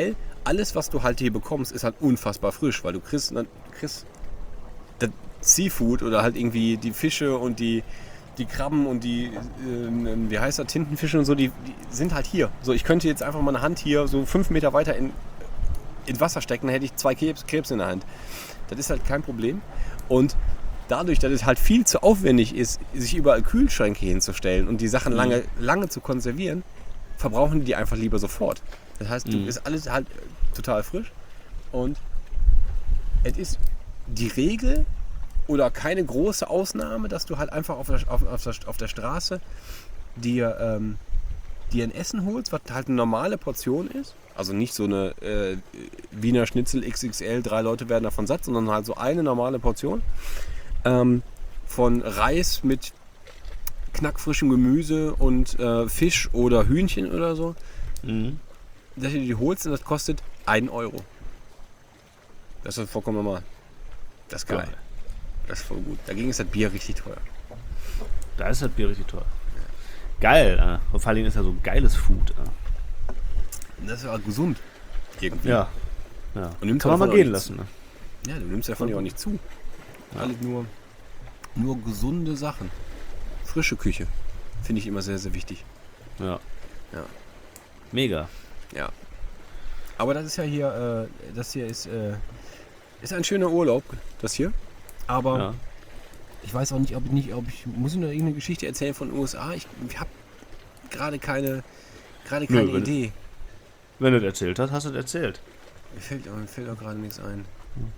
alles, was du halt hier bekommst, ist halt unfassbar frisch, weil du kriegst das Seafood oder halt irgendwie die Fische und die Krabben und die, wie heißt das, Tintenfische und so, die sind halt hier. So, ich könnte jetzt einfach meine Hand hier so 5 Meter weiter in Wasser stecken, dann hätte ich 2 Krebs in der Hand. Das ist halt kein Problem. Und dadurch, dass es halt viel zu aufwendig ist, sich überall Kühlschränke hinzustellen und die Sachen lange zu konservieren, verbrauchen die einfach lieber sofort. Das heißt, ist alles halt total frisch. Und es ist die Regel oder keine große Ausnahme, dass du halt einfach auf der Straße dir ein Essen holst, was halt eine normale Portion ist. Also nicht so eine Wiener Schnitzel XXL, 3 Leute werden davon satt, sondern halt so eine normale Portion von Reis mit knackfrischem Gemüse und Fisch oder Hühnchen oder so. Dass du die holst und das kostet 1 Euro. Das ist vollkommen normal. Das ist geil. Das ist voll gut. Dagegen ist das Bier richtig teuer. Da ist das Bier richtig teuer. Geil. Und vor allem ist ja so geiles Food. Das ist ja gesund. Irgendwie. Ja. Und nimmst kann man davon mal gehen auch lassen. nichts- Ja, du nimmst davon ja auch nicht zu. Alles nur gesunde Sachen. Frische Küche. Finde ich immer sehr, sehr wichtig. Ja. Ja. Mega. Ja. Aber das ist ja hier, das hier ist ein schöner Urlaub, das hier. Aber Ja. ich weiß auch nicht, ob ich muss ich noch irgendeine Geschichte erzählen von den USA? Ich habe gerade keine Nö, Idee. Wenn du das erzählt hast, hast du das erzählt. Mir fällt auch gerade nichts ein.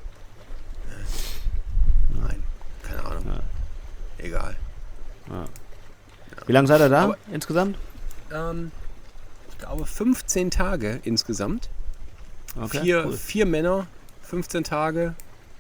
Nein, keine Ahnung. Ja. Egal. Wie lange seid ihr da Aber- insgesamt? Ich glaube 15 Tage insgesamt. Okay, cool. 4 Männer, 15 Tage,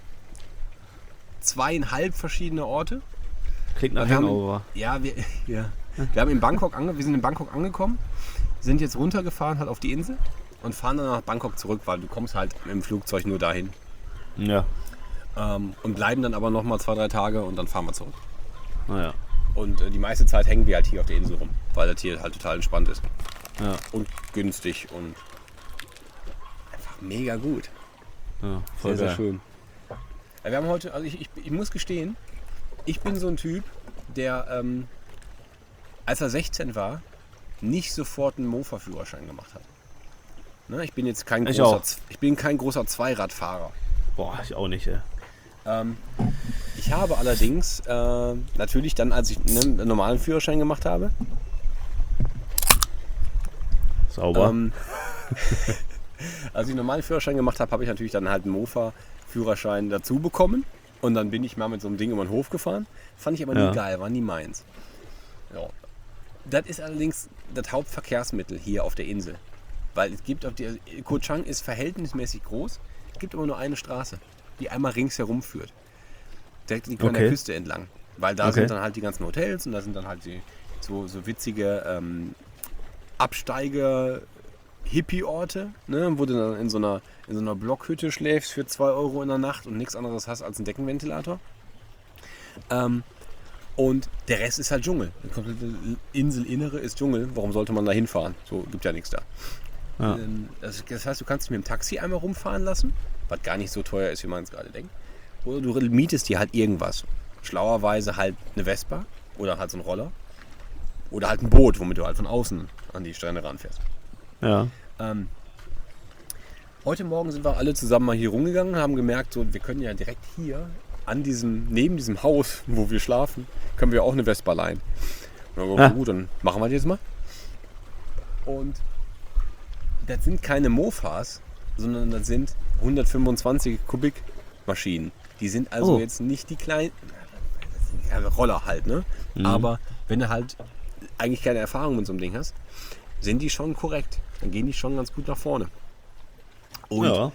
2,5 verschiedene Orte. Klingt nach Wir haben- Hangover. Ja, wir sind in Bangkok angekommen, sind jetzt runtergefahren halt auf die Insel und fahren dann nach Bangkok zurück, weil du kommst halt mit dem Flugzeug nur dahin. Ja. Und bleiben dann aber nochmal 2-3 Tage und dann fahren wir zurück. Naja. Und die meiste Zeit hängen wir halt hier auf der Insel rum, weil das hier halt total entspannt ist. Ja. Und günstig und einfach mega gut. Ja, voll Sehr, sehr geil. schön. Ja, wir haben heute, also ich muss gestehen, ich bin so ein Typ, der, als er 16 war, nicht sofort einen Mofa-Führerschein gemacht hat. Ne, ich bin jetzt kein Ich großer, auch. ich bin kein großer Zweiradfahrer. Boah, ich auch nicht, ey. Ich habe allerdings natürlich dann, als ich einen normalen Führerschein gemacht habe, Sauber. als ich einen normalen Führerschein gemacht habe, habe ich natürlich dann halt einen Mofa-Führerschein dazu bekommen. Und dann bin ich mal mit so einem Ding über den Hof gefahren. Fand ich aber Ja. nie geil, war nie meins. Ja. Das ist allerdings das Hauptverkehrsmittel hier auf der Insel. Weil es gibt Koh Chang ist verhältnismäßig groß, es gibt aber nur eine Straße, die einmal ringsherum führt. Direkt an der Okay. Küste entlang. Weil da Okay. sind dann halt die ganzen Hotels und da sind dann halt so witzige Absteiger-Hippie-Orte, ne, wo du dann in so einer Blockhütte schläfst für 2 Euro in der Nacht und nichts anderes hast als einen Deckenventilator. Und der Rest ist halt Dschungel. Die komplette Inselinnere ist Dschungel. Warum sollte man da hinfahren? So, gibt ja nichts da. Ja. Das heißt, du kannst dich mit dem Taxi einmal rumfahren lassen, was gar nicht so teuer ist, wie man es gerade denkt. Oder du mietest dir halt irgendwas. Schlauerweise halt eine Vespa oder halt so ein Roller. Oder halt ein Boot, womit du halt von außen an die Strände ranfährst. Ja. Heute Morgen sind wir alle zusammen mal hier rumgegangen und haben gemerkt, so, wir können ja direkt hier neben diesem Haus, wo wir schlafen, können wir auch eine Vespa leihen. Und dann, Ah. gut, dann machen wir das jetzt mal. Und das sind keine Mofas, sondern das sind 125 Kubik Maschinen. Die sind also Oh. jetzt nicht die kleinen, ja, Roller halt, ne? Aber wenn du halt eigentlich keine Erfahrung mit so einem Ding hast, sind die schon korrekt. Dann gehen die schon ganz gut nach vorne. Und Ja.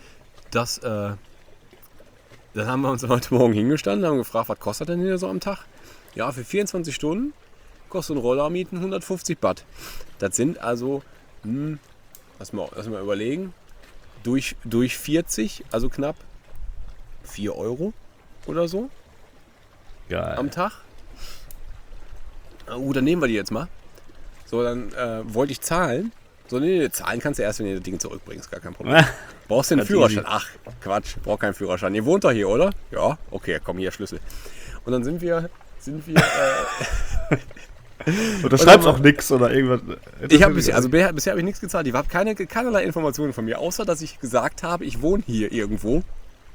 dann haben wir uns heute Morgen hingestanden, haben gefragt, was kostet denn hier so am Tag? Ja, für 24 Stunden kostet ein Roller mieten 150 Baht. Das sind also, lass mal überlegen, durch 40, also knapp 4 Euro oder so Geil. am Tag. Dann nehmen wir die jetzt mal. So, dann wollte ich zahlen. So, nee, zahlen kannst du erst, wenn du das Ding zurückbringst, gar kein Problem. Brauchst du einen Ganz Führerschein? easy. Ach, Quatsch, brauch keinen Führerschein. Ihr wohnt doch hier, oder? Ja, okay, komm, hier, Schlüssel. Und dann sind wir Und da schreibt auch nichts oder irgendwas. ich habe bisher habe ich nichts gezahlt. Ich habe keinerlei Informationen von mir, außer dass ich gesagt habe, ich wohne hier irgendwo.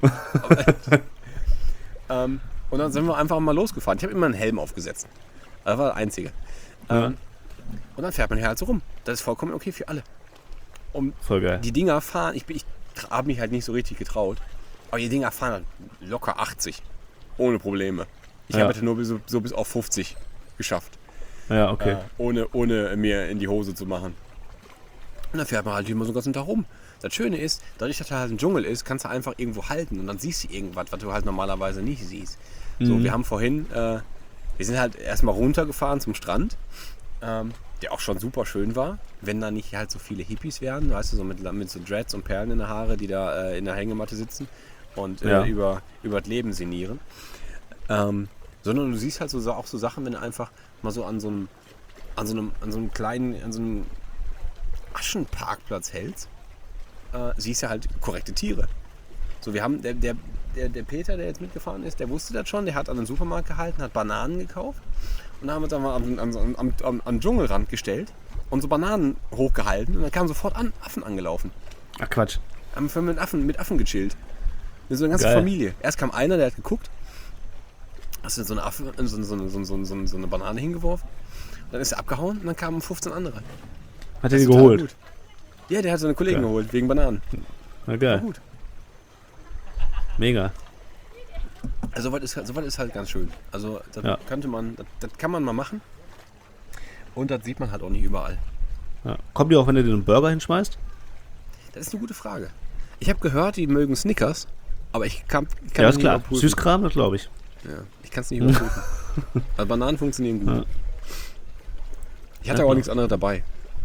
Und dann sind wir einfach mal losgefahren. Ich habe immer einen Helm aufgesetzt. Das war das Einzige. Und dann fährt man hier halt so rum. Das ist vollkommen okay für alle. Und Voll geil. die Dinger fahren, ich habe mich halt nicht so richtig getraut, aber die Dinger fahren halt locker 80. Ohne Probleme. Ich Ja. habe halt nur bis auf 50 geschafft. Ja, okay. Ohne mir in die Hose zu machen. Und dann fährt man halt immer so den ganzen Tag rum. Das Schöne ist, dadurch, dass da halt ein Dschungel ist, kannst du einfach irgendwo halten und dann siehst du irgendwas, was du halt normalerweise nicht siehst. So, wir haben vorhin, wir sind halt erstmal runtergefahren zum Strand, der auch schon super schön war, wenn da nicht halt so viele Hippies wären, weißt du, so mit so Dreads und Perlen in der Haare, die da in der Hängematte sitzen und Ja. über das Leben sinnieren. Sondern du siehst halt auch so Sachen, wenn du einfach mal so an so einem kleinen Aschenparkplatz hältst, siehst du halt korrekte Tiere. So, wir haben, der Peter, der jetzt mitgefahren ist, der wusste das schon, der hat an den Supermarkt gehalten, hat Bananen gekauft und dann haben wir uns einmal am Dschungelrand gestellt und so Bananen hochgehalten und dann kamen sofort Affen angelaufen. Ach Quatsch. Haben wir mit Affen gechillt. Mit so einer ganzen Geil. Familie. Erst kam einer, der hat geguckt, hast du so eine Affe, so eine Banane hingeworfen, dann ist er abgehauen und dann kamen 15 andere. Hat er Das die ist total geholt? gut. Ja, der hat seine Kollegen Geil. geholt, wegen Bananen. Na War geil. gut. Mega. Also sowas ist halt ganz schön. Also das Ja. das kann man mal machen. Und das sieht man halt auch nicht überall. Ja. Kommt die auch, wenn du dir einen Burger hinschmeißt? Das ist eine gute Frage. Ich habe gehört, die mögen Snickers, aber ich kann Ja, das ist nicht klar. überprüfen. Süßkram, das glaube ich. Ja, ich kann es nicht überprüfen. Also Bananen funktionieren gut. Ja. Ich hatte Ja, auch klar. nichts anderes dabei.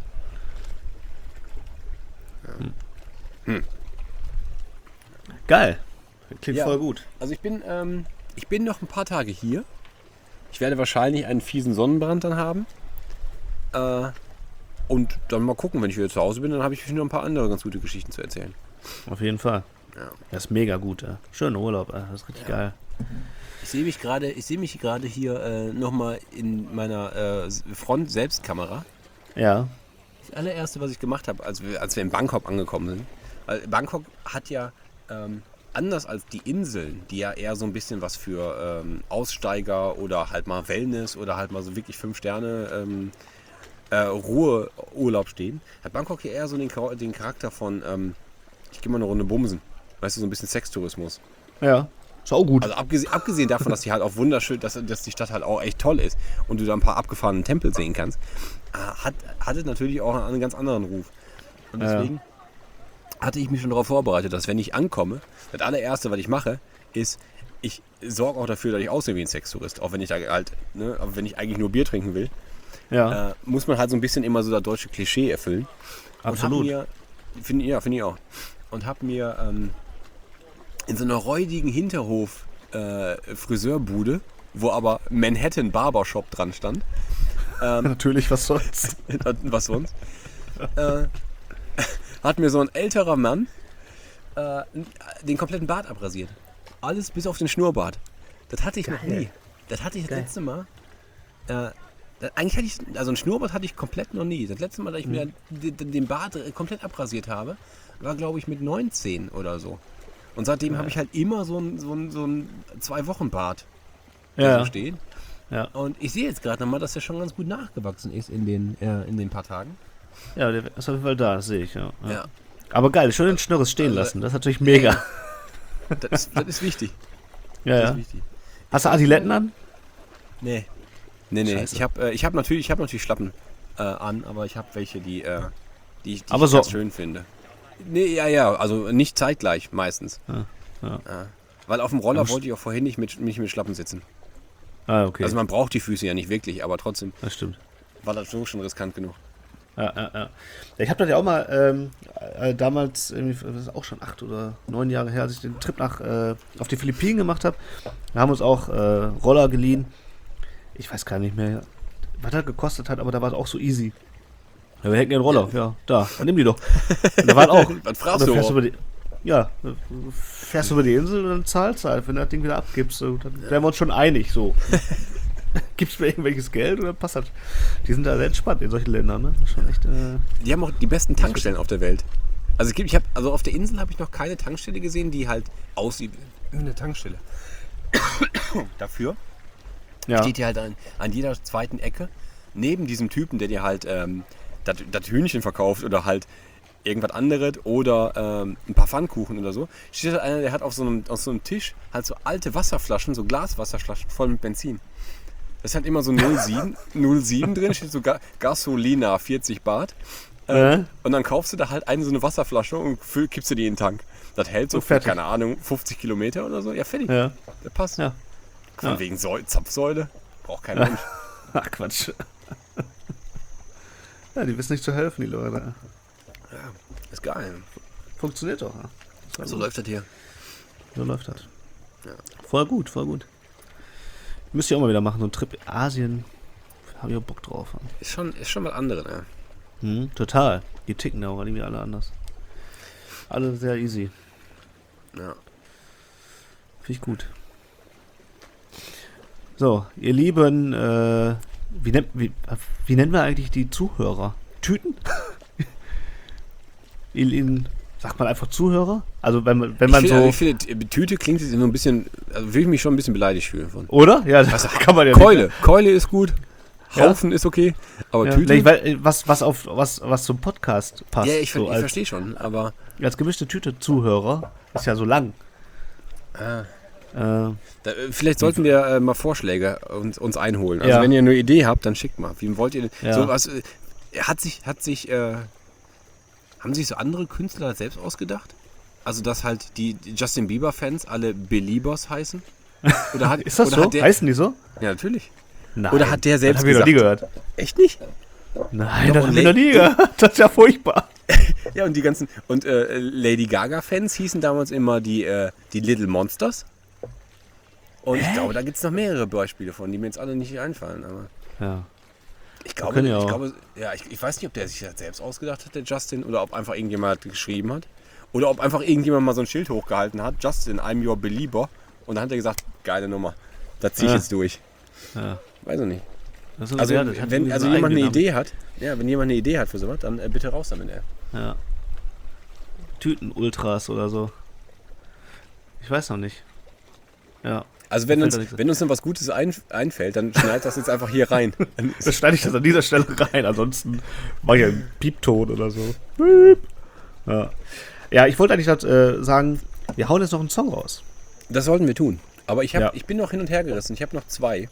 Geil. Klingt Ja. voll gut. Also ich bin noch ein paar Tage hier. Ich werde wahrscheinlich einen fiesen Sonnenbrand dann haben. Und dann mal gucken, wenn ich wieder zu Hause bin, dann habe ich noch ein paar andere ganz gute Geschichten zu erzählen. Auf jeden Fall. Ja. Das ist mega gut. Ja. Schöner Urlaub. Das ist richtig geil. Ich sehe mich gerade hier nochmal in meiner Front-Selbstkamera. Ja. Das allererste, was ich gemacht habe, als wir in Bangkok angekommen sind. Weil Bangkok hat ja anders als die Inseln, die ja eher so ein bisschen was für Aussteiger oder halt mal Wellness oder halt mal so wirklich 5 Sterne Ruheurlaub stehen, hat Bangkok hier eher so den Charakter von ich gehe mal eine Runde bumsen. Weißt du, so ein bisschen Sextourismus. Ja. Ist auch gut. Also abgesehen davon, dass die halt auch wunderschön, dass die Stadt halt auch echt toll ist und du da ein paar abgefahrene Tempel sehen kannst, hat es natürlich auch einen ganz anderen Ruf. Und deswegen hatte ich mich schon darauf vorbereitet, dass wenn ich ankomme, das allererste, was ich mache, ist, ich sorge auch dafür, dass ich aussehe wie ein Sextourist. Auch wenn ich da halt, aber wenn ich eigentlich nur Bier trinken will, Ja. muss man halt so ein bisschen immer so das deutsche Klischee erfüllen. Absolut. Finde ich auch. Und habe mir in so einer räudigen Hinterhof Friseurbude, wo aber Manhattan Barbershop dran stand, Natürlich, was soll's. was sonst, hat mir so ein älterer Mann den kompletten Bart abrasiert. Alles bis auf den Schnurrbart. Das hatte ich noch nie. Das hatte ich das letzte Mal. Eigentlich hatte ich, also ein Schnurrbart hatte ich komplett noch nie. Das letzte Mal, dass ich mir den Bart komplett abrasiert habe, war, glaube ich, mit 19 oder so. Und seitdem habe ich halt immer so ein 2-Wochen-Bart Ja. so stehen. Ja. Und ich sehe jetzt gerade nochmal, dass der schon ganz gut nachgewachsen ist in den paar Tagen. Ja, der ist auf jeden Fall da, das sehe ich. Ja. Ja. Aber geil, schön den Schnurres stehen lassen. Das ist natürlich mega. Das ist wichtig. Ja, Das ja. ist wichtig. Hast du Adiletten an? Nee. Scheiße. Ich hab natürlich Schlappen an, aber ich habe welche, die ich Aber ganz Socken. schön finde. Nee, ja, also nicht zeitgleich meistens. Ja. Weil auf dem Roller Am wollte ich auch vorhin nicht mit Schlappen sitzen. Ah, okay. Also man braucht die Füße ja nicht wirklich, aber trotzdem Das stimmt. war das so schon riskant genug. Ja. Ich habe das ja auch mal damals, irgendwie, das ist auch schon 8 oder 9 Jahre her, als ich den Trip auf die Philippinen gemacht habe. Wir haben uns auch Roller geliehen. Ich weiß gar nicht mehr, was das gekostet hat, aber da war es auch so easy. Ja, wir hätten den Roller, ja, da, dann nimm die doch. Und da waren auch. Was fragst Oder du? fährst fährst du über die Insel und dann zahlst du halt, wenn du das Ding wieder abgibst. So, dann wären wir uns schon einig, so. Gibst du mir irgendwelches Geld oder passt das? Die sind da sehr entspannt in solchen Ländern, ne? Das ist schon echt. Die haben auch die besten Tankstellen auf der Welt. Also auf der Insel habe ich noch keine Tankstelle gesehen, die halt aussieht wie eine Tankstelle. Dafür Ja. steht hier halt an jeder zweiten Ecke, neben diesem Typen, der dir halt das Hühnchen verkauft oder halt irgendwas anderes oder ein paar Pfannkuchen oder so, steht halt einer, der hat auf so einem Tisch halt so alte Wasserflaschen, so Glaswasserflaschen voll mit Benzin. Das ist halt immer so 07 drin, steht so Gasolina 40 Baht. Und dann kaufst du da halt so eine Wasserflasche und kippst du die in den Tank. Das hält so für, fertig. keine Ahnung, 50 Kilometer oder so. Ja, fertig. Ja. Der passt. Ja. Von wegen Zapfsäule. Braucht kein Mensch. Ach, Quatsch. Ja, die wissen nicht zu helfen, die Leute. Ist geil. Funktioniert doch. Ja. Ist So gut. läuft das hier. So läuft das. Ja. Voll gut, voll gut. Müsst ihr auch mal wieder machen, so einen Trip in Asien. Hab ich auch Bock drauf. Ist schon was anderes, ne? Total. Die ticken da auch irgendwie alle anders. Alle sehr easy. Ja. Finde ich gut. So, ihr Lieben, wie nennen wir eigentlich die Zuhörer? Tüten? Sagt man einfach Zuhörer? Also wenn man so... Ich finde, Tüte klingt jetzt immer ein bisschen, also will ich mich schon ein bisschen beleidigt fühlen von. Oder? Ja, das kann man ja Keule. Keule ist gut. Haufen ist okay. Aber Ja, Tüte. was zum Podcast passt. Ja, ich so als verstehe schon, aber. als gemischte Tüte Zuhörer ist ja so lang. Vielleicht sollten wir mal Vorschläge uns einholen. Also Ja. wenn ihr eine Idee habt, dann schickt mal. Wie wollt ihr denn? Ja. So was, haben sich so andere Künstler das selbst ausgedacht? Also dass halt die Justin Bieber Fans alle Beliebers heißen? Oder hat, Ist das oder so? Hat der, Heißen die so? ja, natürlich. Nein. Oder hat der selbst das hab ich noch nie gesagt? gehört. Echt nicht? Nein, Doch, das und hab ich noch nie gehört. Das ist ja furchtbar. Ja, und die ganzen Lady Gaga Fans hießen damals immer die Little Monsters. Und ich glaube, da gibt es noch mehrere Beispiele von, die mir jetzt alle nicht einfallen. Aber Ja. ich glaube, können ja auch. ich weiß nicht, ob der sich das selbst ausgedacht hat, der Justin, oder ob einfach irgendjemand geschrieben hat. Oder ob einfach irgendjemand mal so ein Schild hochgehalten hat, Justin, I'm your belieber. Und dann hat er gesagt, geile Nummer, das zieh ich Ja. jetzt durch. Ja. Weiß ich nicht. Das ist Also, ja, das hat wenn irgendwie also so jemand eine eigenen Idee hat, wenn jemand eine Idee hat für sowas, dann bitte raus damit, ey. Namen. Ja. Tüten-Ultras oder so. Ich weiß noch nicht. Ja. Also wenn Fällt uns, da nichts wenn uns dann was Gutes einfällt, dann schneid das jetzt einfach hier rein. Das schneide ich das an dieser Stelle rein, ansonsten mache ich einen Piepton oder so. Piep. Ja. Ja, ich wollte eigentlich sagen, wir hauen jetzt noch einen Song raus. Das sollten wir tun. Aber ich bin noch hin und her gerissen. Ich habe noch zwei.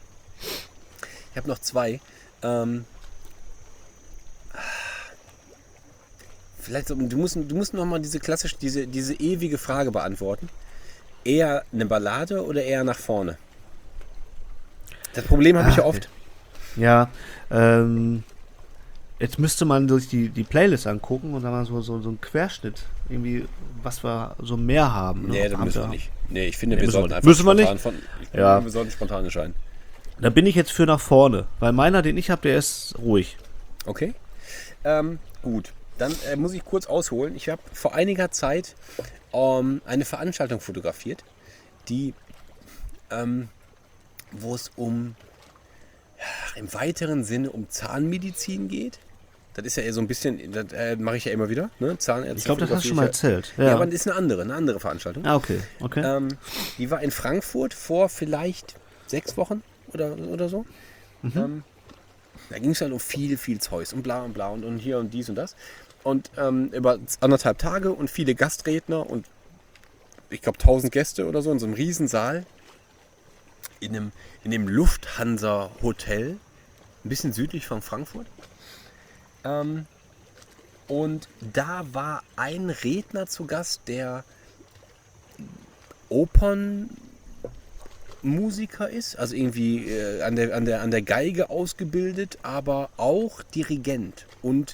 Vielleicht so, du musst noch mal diese ewige Frage beantworten. Eher eine Ballade oder eher nach vorne? Das Problem habe ich ja oft. Ja, jetzt müsste man durch die Playlist angucken und dann mal so einen Querschnitt, irgendwie, was wir so mehr haben. Ne? Nee, das Haben müssen wir nicht. Nee, ich finde, Nee, wir müssen sollten wir einfach nicht. Müssen wir spontan nicht? Ja. Wir sollten spontan entscheiden. Da bin ich jetzt für nach vorne, weil meiner, den ich habe, der ist ruhig. Okay. Gut. Dann muss ich kurz ausholen. Ich habe vor einiger Zeit eine Veranstaltung fotografiert, die, wo es im weiteren Sinne um Zahnmedizin geht. Das ist ja eher so ein bisschen, das mache ich ja immer wieder, ne? Zahnärzte. Ich glaube, das hast du schon mal erzählt. Ja, aber das ist eine andere Veranstaltung. Ah, okay. Die war in Frankfurt vor vielleicht 6 Wochen oder so. Da ging es dann um viel Zeus und bla und hier und dies und das. Und über 1,5 Tage und viele Gastredner und ich glaube 1000 Gäste oder so in so einem Riesensaal in dem Lufthansa Hotel, ein bisschen südlich von Frankfurt. Und da war ein Redner zu Gast, der Opernmusiker ist, also irgendwie an der Geige ausgebildet, aber auch Dirigent und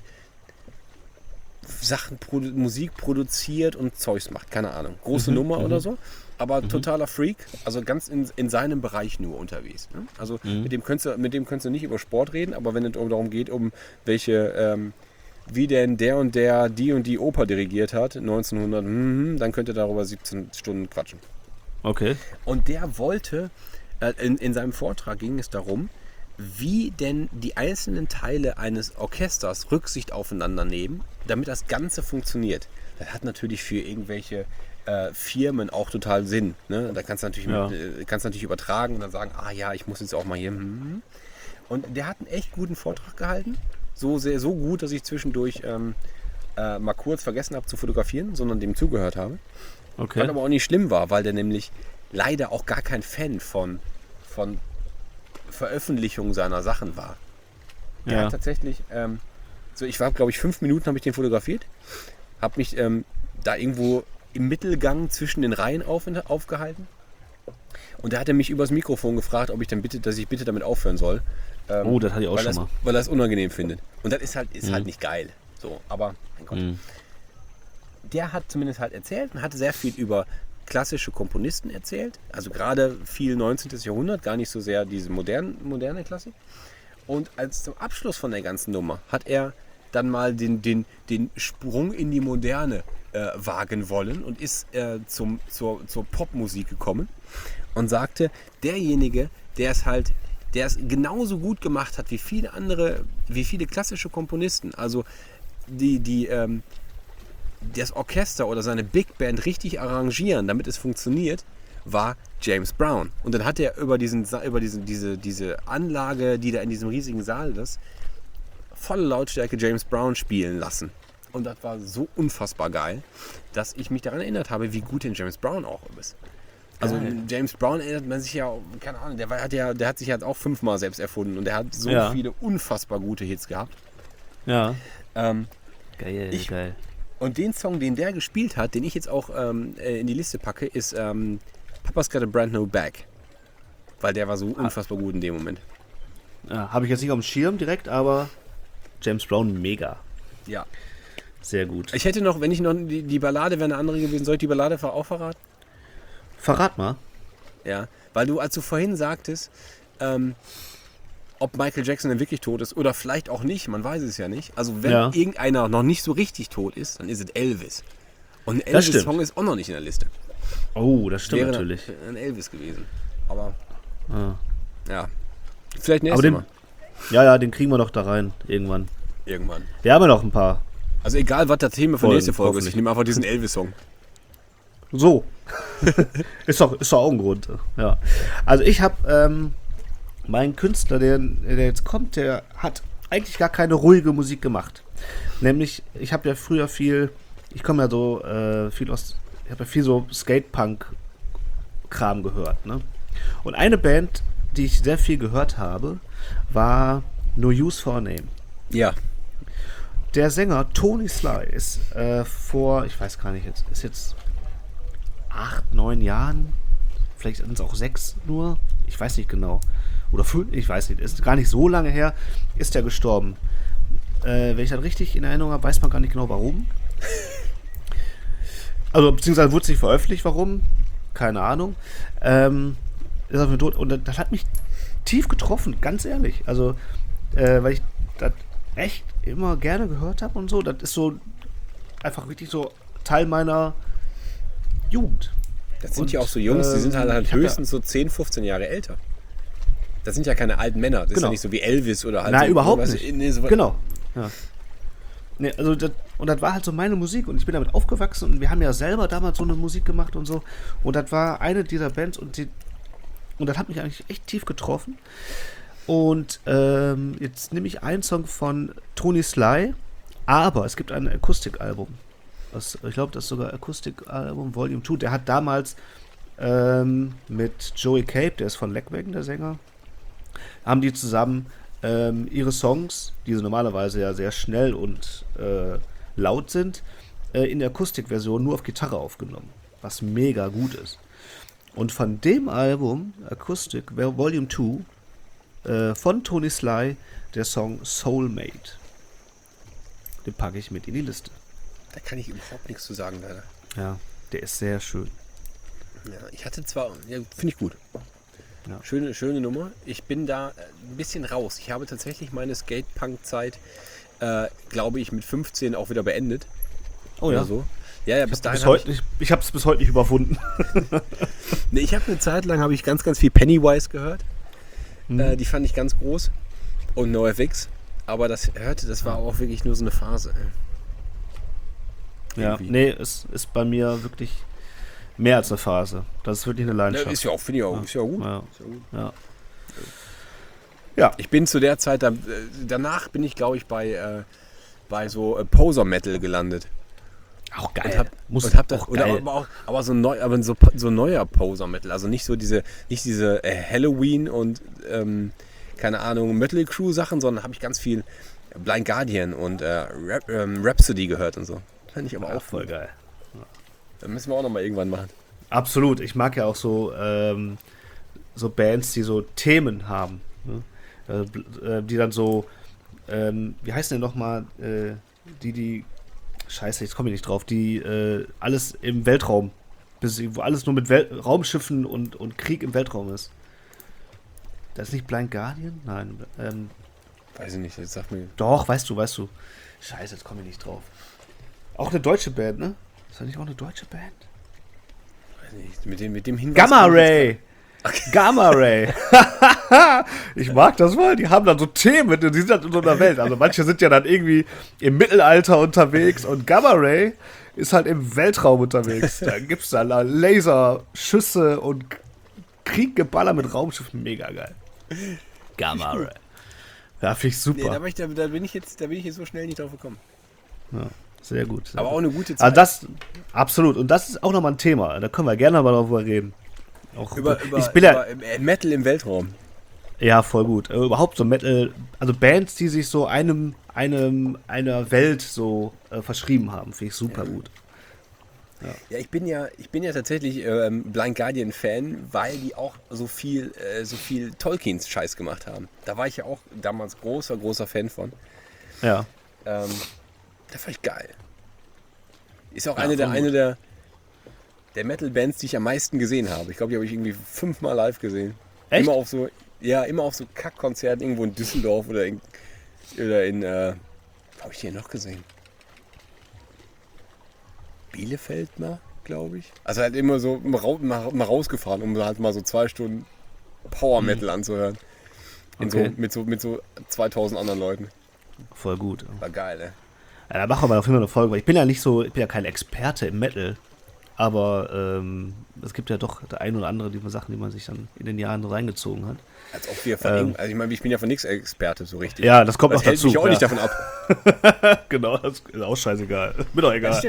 Musik produziert und Zeugs macht, keine Ahnung. Große Nummer oder so, aber totaler Freak, also ganz in seinem Bereich nur unterwegs. Ne? Also mit dem könntest du nicht über Sport reden, aber wenn es darum geht, um welche wie denn der und der die und die Oper dirigiert hat, 1900, dann könnt ihr darüber 17 Stunden quatschen. Okay. Und der wollte, in seinem Vortrag ging es darum, wie denn die einzelnen Teile eines Orchesters Rücksicht aufeinander nehmen, damit das Ganze funktioniert. Das hat natürlich für irgendwelche Firmen auch total Sinn. Ne? Da kannst du natürlich übertragen und dann sagen, ich muss jetzt auch mal hier. Und der hat einen echt guten Vortrag gehalten. So gut, dass ich zwischendurch mal kurz vergessen habe zu fotografieren, sondern dem zugehört habe. Okay. Was aber auch nicht schlimm war, weil der nämlich leider auch gar kein Fan von Veröffentlichung seiner Sachen war. Der hat tatsächlich, ich war glaube ich 5 Minuten habe ich den fotografiert, habe mich da irgendwo im Mittelgang zwischen den Reihen aufgehalten und da hat er mich übers Mikrofon gefragt, dass ich bitte damit aufhören soll. Das hatte ich auch schon mal. Weil er es unangenehm findet. Und das ist halt nicht geil. So, aber mein Gott. Der hat zumindest halt erzählt und hat sehr viel über klassische Komponisten erzählt. Also gerade viel 19. Jahrhundert, gar nicht so sehr diese moderne Klassik. Und als zum Abschluss von der ganzen Nummer hat er dann mal den Sprung in die Moderne wagen wollen und ist zur Popmusik gekommen und sagte, derjenige, der es genauso gut gemacht hat wie viele klassische Komponisten, also das Orchester oder seine Big Band richtig arrangieren, damit es funktioniert, war James Brown. Und dann hat er über diese Anlage, die da in diesem riesigen Saal ist, volle Lautstärke James Brown spielen lassen. Und das war so unfassbar geil, dass ich mich daran erinnert habe, wie gut denn James Brown auch ist. Also James Brown erinnert man sich ja, keine Ahnung, der hat sich jetzt auch 5-mal selbst erfunden und der hat so viele unfassbar gute Hits gehabt. Ja. Geil. Und den Song, den der gespielt hat, den ich jetzt auch in die Liste packe, ist Papa's Got a Brand New Bag. Weil der war so unfassbar gut in dem Moment. Ja, habe ich jetzt nicht auf dem Schirm direkt, aber James Brown mega. Ja. Sehr gut. Ich hätte noch, wenn ich noch, die Ballade wäre eine andere gewesen, soll ich die Ballade auch verraten? Verrat mal. Ja, weil als du vorhin sagtest, ob Michael Jackson denn wirklich tot ist oder vielleicht auch nicht, man weiß es ja nicht. Also wenn irgendeiner noch nicht so richtig tot ist, dann ist es Elvis. Und ein Elvis-Song ist auch noch nicht in der Liste. Oh, das stimmt wäre natürlich. Ein Elvis gewesen. Aber ja, vielleicht nächstes Mal. Ja, den kriegen wir doch da rein, irgendwann. Wir haben ja noch ein paar. Also egal, was das Thema für nächste Folge ist, ich nehme einfach diesen Elvis-Song. So. ist doch auch ein Grund. Ja. Also ich habe meinen Künstler, der jetzt kommt, der hat eigentlich gar keine ruhige Musik gemacht. Nämlich, ich habe ja früher ich komme ja so viel ich habe ja viel so Skatepunk-Kram gehört. Ne? Und eine Band, die ich sehr viel gehört habe, war No Use for a Name. Ja. Der Sänger Tony Sly ist ich weiß gar nicht, ist jetzt 8, 9 Jahren, vielleicht sind es auch 6 nur, ich weiß nicht genau. Oder 5, ich weiß nicht, ist gar nicht so lange her, ist er gestorben. Wenn ich das richtig in Erinnerung habe, weiß man gar nicht genau warum. Also, beziehungsweise wurde es nicht veröffentlicht, warum, keine Ahnung. Ist auf dem Tod. Und das hat mich tief getroffen, ganz ehrlich. Also, weil ich das echt immer gerne gehört habe und so. Das ist so einfach richtig so Teil meiner Jugend. Das sind ja auch so Jungs, die sind halt höchstens so 10, 15 Jahre älter. Das sind ja keine alten Männer. Das ist ja nicht so wie Elvis oder halt. Nein, so, überhaupt nicht. So genau. Ja. Nee, also das war halt so meine Musik und ich bin damit aufgewachsen und wir haben ja selber damals so eine Musik gemacht und so. Und das war eine dieser Bands und das hat mich eigentlich echt tief getroffen. Und jetzt nehme ich einen Song von Tony Sly, aber es gibt ein Akustikalbum. Ich glaube, das ist sogar Akustikalbum Volume 2. Der hat damals mit Joey Cape, der ist von Lagwagon, der Sänger, haben die zusammen ihre Songs, die so normalerweise ja sehr schnell und laut sind, in der Akustikversion nur auf Gitarre aufgenommen, was mega gut ist. Und von dem Album, Akustik Volume 2, von Tony Sly, der Song Soulmate. Den packe ich mit in die Liste. Da kann ich überhaupt nichts zu sagen, leider. Ja, der ist sehr schön. Ja, ich hatte zwar, ja, finde ich gut. Ja. Schöne Nummer. Ich bin da ein bisschen raus. Ich habe tatsächlich meine Skatepunk-Zeit glaube ich, mit 15 auch wieder beendet. Oh ja. Oder so. Ja, bis dahin Ich habe es bis heute nicht überwunden. Nee, ich habe eine Zeit lang habe ich ganz, ganz viel Pennywise gehört. Die fand ich ganz groß. Und NoFX. Aber das war auch wirklich nur so eine Phase. Ja, Irgendwie. nee, es ist bei mir wirklich mehr als eine Phase. Das ist wirklich eine Leidenschaft. Ist ja auch, finde ich auch, ist ja gut. Ja. Ist ja gut. Ja. Ich bin zu der Zeit, danach bin ich, glaube ich, bei so Poser-Metal gelandet. Auch geil. Und hab das, auch geil. aber so neuer Poser-Metal. Also nicht diese Halloween und keine Ahnung, Metal Crew Sachen, sondern habe ich ganz viel Blind Guardian und Rhapsody gehört und so. Fand ich aber auch voll geil. Da müssen wir auch nochmal irgendwann machen. Absolut. Ich mag ja auch so Bands, die so Themen haben. Ne? Die dann so, wie heißen denn nochmal, Scheiße, jetzt komme ich nicht drauf, die alles im Weltraum, wo alles nur mit Raumschiffen und Krieg im Weltraum ist. Das ist nicht Blind Guardian? Nein. Weiß ich nicht, jetzt sag mir. Doch, weißt du. Scheiße, jetzt komme ich nicht drauf. Auch eine deutsche Band, ne? Ist das nicht auch eine deutsche Band? Weiß nicht, mit dem Hinweis. Gamma Ray! Okay. Gamma Ray! Ich mag das wohl, die haben dann so Themen, die sind dann in so einer Welt. Also manche sind ja dann irgendwie im Mittelalter unterwegs und Gamma Ray ist halt im Weltraum unterwegs. Da gibt's dann Laser, Schüsse und Krieggeballer mit Raumschiffen. Mega geil. Gamma Ray. Ja, finde ich super. Nee, da bin ich jetzt so schnell nicht drauf gekommen. Ja, sehr gut. Aber auch eine gute Zeit. Also das, absolut. Und das ist auch nochmal ein Thema. Da können wir gerne mal darüber reden. Auch über Metal im Weltraum. Ja, voll gut. Überhaupt so Metal, also Bands, die sich so einer Welt so verschrieben haben, finde ich super gut. Ja, ich bin ja tatsächlich Blind Guardian Fan, weil die auch so viel Tolkiens Scheiß gemacht haben. Da war ich ja auch damals großer Fan von. Ja. Da fand ich geil. Ist auch eine der Metal-Bands, die ich am meisten gesehen habe. Ich glaube, die habe ich irgendwie 5-mal live gesehen. Echt? Immer auf so Kackkonzerten irgendwo in Düsseldorf oder in wo habe ich die noch gesehen? Bielefeld mal, glaube ich. Also halt immer so mal rausgefahren, um halt mal so 2 Stunden Power Metal anzuhören. Okay. Mit so 2000 anderen Leuten. Voll gut. War geil, ey. Ja, da machen wir mal auf jeden Fall eine Folge, weil ich bin ja kein Experte im Metal, aber es gibt ja doch der ein oder andere Sachen, die man sich dann in den Jahren so reingezogen hat. Als ob wir also ich meine, ich bin ja von nichts Experte so richtig. Ja, das kommt noch dazu. Das hält mich auch nicht davon ab. Genau, das ist auch scheißegal. Mir doch egal.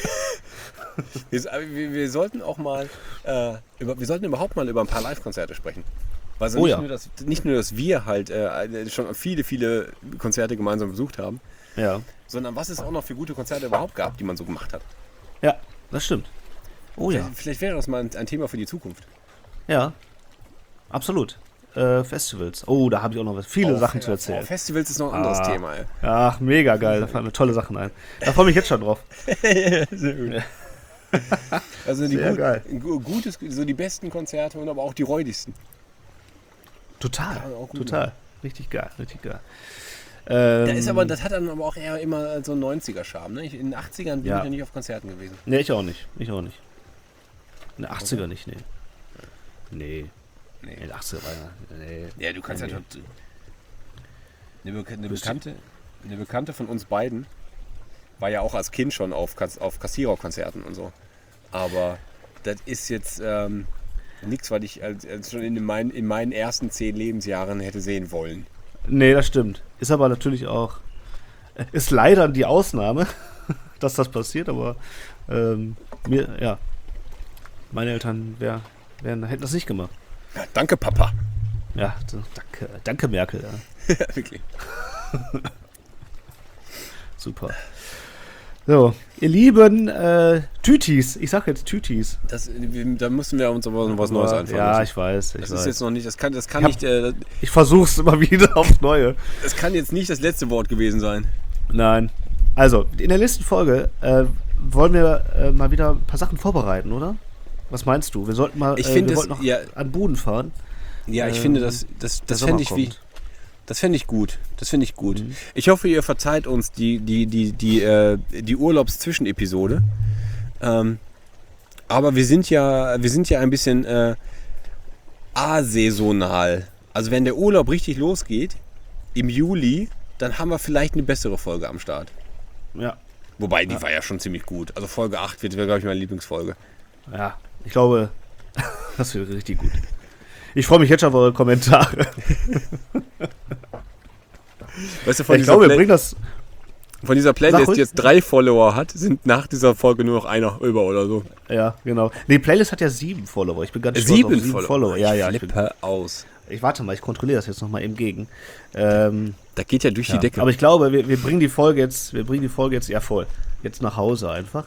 Wir sollten auch mal, wir sollten überhaupt mal über ein paar Live-Konzerte sprechen. Weil nicht nur, dass wir halt schon viele, viele Konzerte gemeinsam besucht haben, ja, sondern was es auch noch für gute Konzerte überhaupt gab, die man so gemacht hat. Ja, das stimmt. Oh ja. Vielleicht wäre das mal ein Thema für die Zukunft. Ja, absolut. Festivals. Oh, da habe ich auch noch viele Sachen zu erzählen. Festivals ist noch ein anderes Thema, ey. Ach, mega geil. Da fallen mir tolle Sachen ein. Da freue ich mich jetzt schon drauf. Sehr gut. Also so die besten Konzerte und aber auch die räudigsten. Total. Richtig geil. Das hat dann aber auch eher immer so einen 90er-Charme. Ne? In den 80ern bin ich ja nicht auf Konzerten gewesen. Nee, ich auch nicht. In den 80er nicht, nee. Nee. In den 80er war nee. Ja, du kannst eine Bekannte von uns beiden war ja auch als Kind schon auf Kassierer-Konzerten und so. Aber das ist jetzt nichts, was ich als schon in meinen ersten 10 Lebensjahren hätte sehen wollen. Nee, das stimmt. Ist aber natürlich auch, ist leider die Ausnahme, dass das passiert, aber meine Eltern hätten das nicht gemacht. Ja, danke, Papa. Ja, danke Merkel. Ja. Ja, wirklich. Super. So, ihr lieben Tütis, ich sag jetzt Tütis. Da müssen wir uns aber was Neues einfallen Ja, lassen. ich weiß. Das ist jetzt noch nicht, das kann nicht. Ich versuch's immer wieder aufs Neue. Das kann jetzt nicht das letzte Wort gewesen sein. Nein. Also, in der nächsten Folge wollen wir mal wieder ein paar Sachen vorbereiten, oder? Was meinst du? Wir sollten mal wollten noch an Buden fahren. Ja, ich finde, das Das finde ich gut. Ich hoffe, ihr verzeiht uns die Urlaubszwischenepisode. Aber wir sind ja ein bisschen asaisonal. Also wenn der Urlaub richtig losgeht, im Juli, dann haben wir vielleicht eine bessere Folge am Start. Ja. Wobei, die war ja schon ziemlich gut. Also Folge 8 wäre, glaube ich, meine Lieblingsfolge. Ja, ich glaube, das wird richtig gut. Ich freue mich jetzt schon auf eure Kommentare. Weißt du, Ich glaube, wir bringen das... von dieser Sag Playlist, ruhig. die jetzt 3 Follower hat, sind nach dieser Folge nur noch einer über oder so. Ja, genau. Die Playlist hat ja 7 Follower. Ich bin ganz stolz auf 7 Follower. Ja, ja. Flippe aus. Ich warte mal, ich kontrolliere das jetzt nochmal eben gegen. Da geht ja durch die Decke. Aber ich glaube, wir bringen die Folge jetzt, ja voll. Jetzt nach Hause einfach.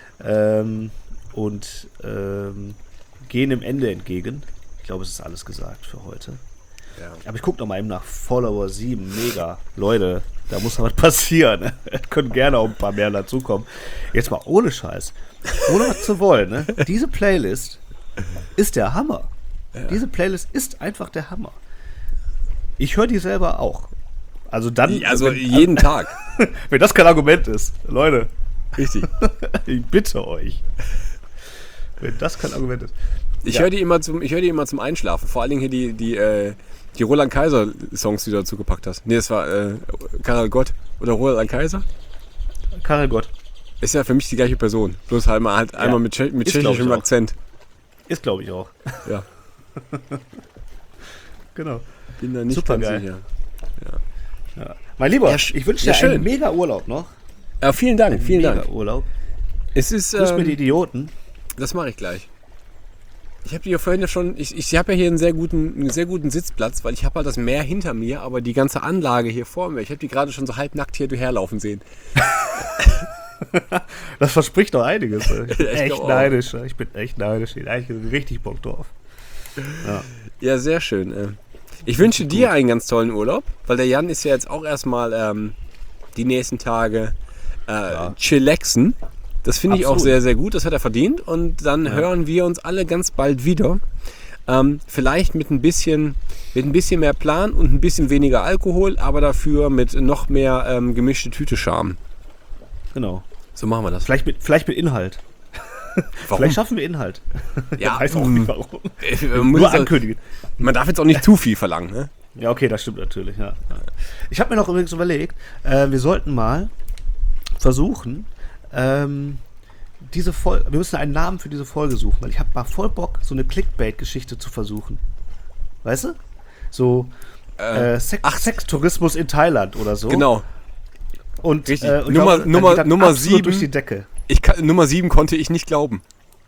Und gehen dem Ende entgegen. Ich glaube, es ist alles gesagt für heute. Ja. Aber ich gucke nochmal eben nach Follower 7. Mega. Leute, da muss noch was passieren. Ne? Können gerne auch ein paar mehr dazukommen. Jetzt mal ohne Scheiß. Ohne was zu wollen. Ne? Diese Playlist ist der Hammer. Ja. Diese Playlist ist einfach der Hammer. Ich höre die selber auch. Also dann... Also jeden Tag. Wenn das kein Argument ist. Leute. Richtig. Ich bitte euch. Wenn das kein Argument ist. Ich höre die immer zum Einschlafen. Vor allen Dingen hier die Roland Kaiser Songs, die du dazu gepackt hast. Nee, das war Karel Gott oder Roland Kaiser. Karel Gott. Ist ja für mich die gleiche Person. Bloß halt einmal mit tschechischem Akzent. Ist, glaube ich, auch. Ja. Genau. Bin da nicht Super ganz geil. sicher. Ja. Mein Lieber, Ja, ich wünsche dir schön. einen mega Urlaub noch. Ja, vielen Dank. Mega Urlaub. Es ist, Grüß mir die Idioten. das mache ich gleich. Ich habe dir vorhin ja schon, ich habe ja hier einen sehr guten Sitzplatz, weil ich habe halt das Meer hinter mir, aber die ganze Anlage hier vor mir, ich habe die gerade schon so halbnackt hier durchherlaufen sehen. Das verspricht doch einiges. Ich bin Ich echt glaub auch. neidisch. Ich bin echt neidisch. Ich habe richtig Bock drauf. Ja. Ja, sehr schön. Ich wünsche dir einen ganz tollen Urlaub, weil der Jan ist ja jetzt auch erstmal die nächsten Tage chillaxen. Das finde ich auch Absolut. sehr, sehr gut. Das hat er verdient. Und dann hören wir uns alle ganz bald wieder. Vielleicht mit ein bisschen mehr Plan und ein bisschen weniger Alkohol, aber dafür mit noch mehr gemischte Tüte-Charme. Genau. So machen wir das. Vielleicht mit Inhalt. Warum? Vielleicht schaffen wir Inhalt. Ja, Weiß auch nicht warum. muss Nur es- ankündigen. Man darf jetzt auch nicht zu viel verlangen. Ne? Ja, okay, das stimmt natürlich. Ja. Ich habe mir noch übrigens überlegt, wir sollten mal versuchen, diese Folge, wir müssen einen Namen für diese Folge suchen, weil ich habe mal voll Bock, so eine Clickbait-Geschichte zu versuchen. Weißt du? So Sextourismus in Thailand oder so. Genau. Und, Richtig. und Nummer- dann Nummer- geht das Nummer absolut 7. durch die Decke. Nummer 7 konnte ich nicht glauben.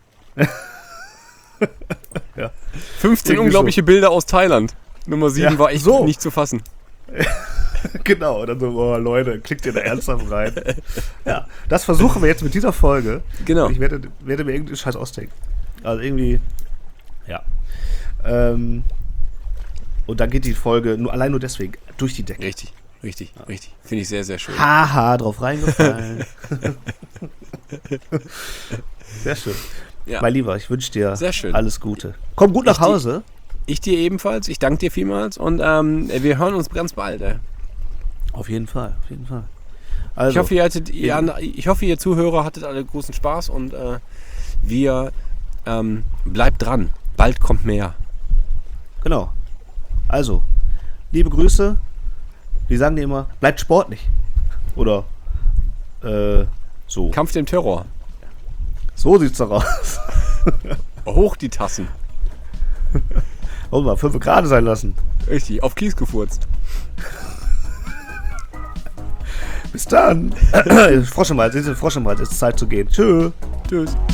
Ja. 15 Irgendwie unglaubliche Bilder aus Thailand. Nummer 7 Ja, war echt so. nicht zu fassen. Genau, und dann so, oh Leute, klickt ihr da ernsthaft rein. Ja, das versuchen wir jetzt mit dieser Folge. Genau. Und ich werde mir irgendeinen Scheiß ausdenken. Also irgendwie, ja. Und dann geht die Folge allein nur deswegen durch die Decke. Richtig. Finde ich sehr, sehr schön. Haha, drauf reingefallen. Sehr schön. Ja. Mein Lieber, ich wünsche dir Sehr schön. alles Gute. Komm gut nach Hause. Ich dir ebenfalls. Ich danke dir vielmals und wir hören uns ganz bald. Auf jeden Fall, auf jeden Fall. Also, Ich hoffe, ihr Zuhörer hattet alle großen Spaß und wir bleibt dran. Bald kommt mehr. genau. Also, liebe Grüße. Wir sagen dir immer, bleibt sportlich. Oder so. Kampf dem Terror. So sieht's doch aus. Hoch die Tassen. Wollen wir mal 5 Grad sein lassen. Richtig, auf Kies gefurzt. Bis dann. Frosch im Hals, ist Zeit zu gehen. Tschö. Tschüss.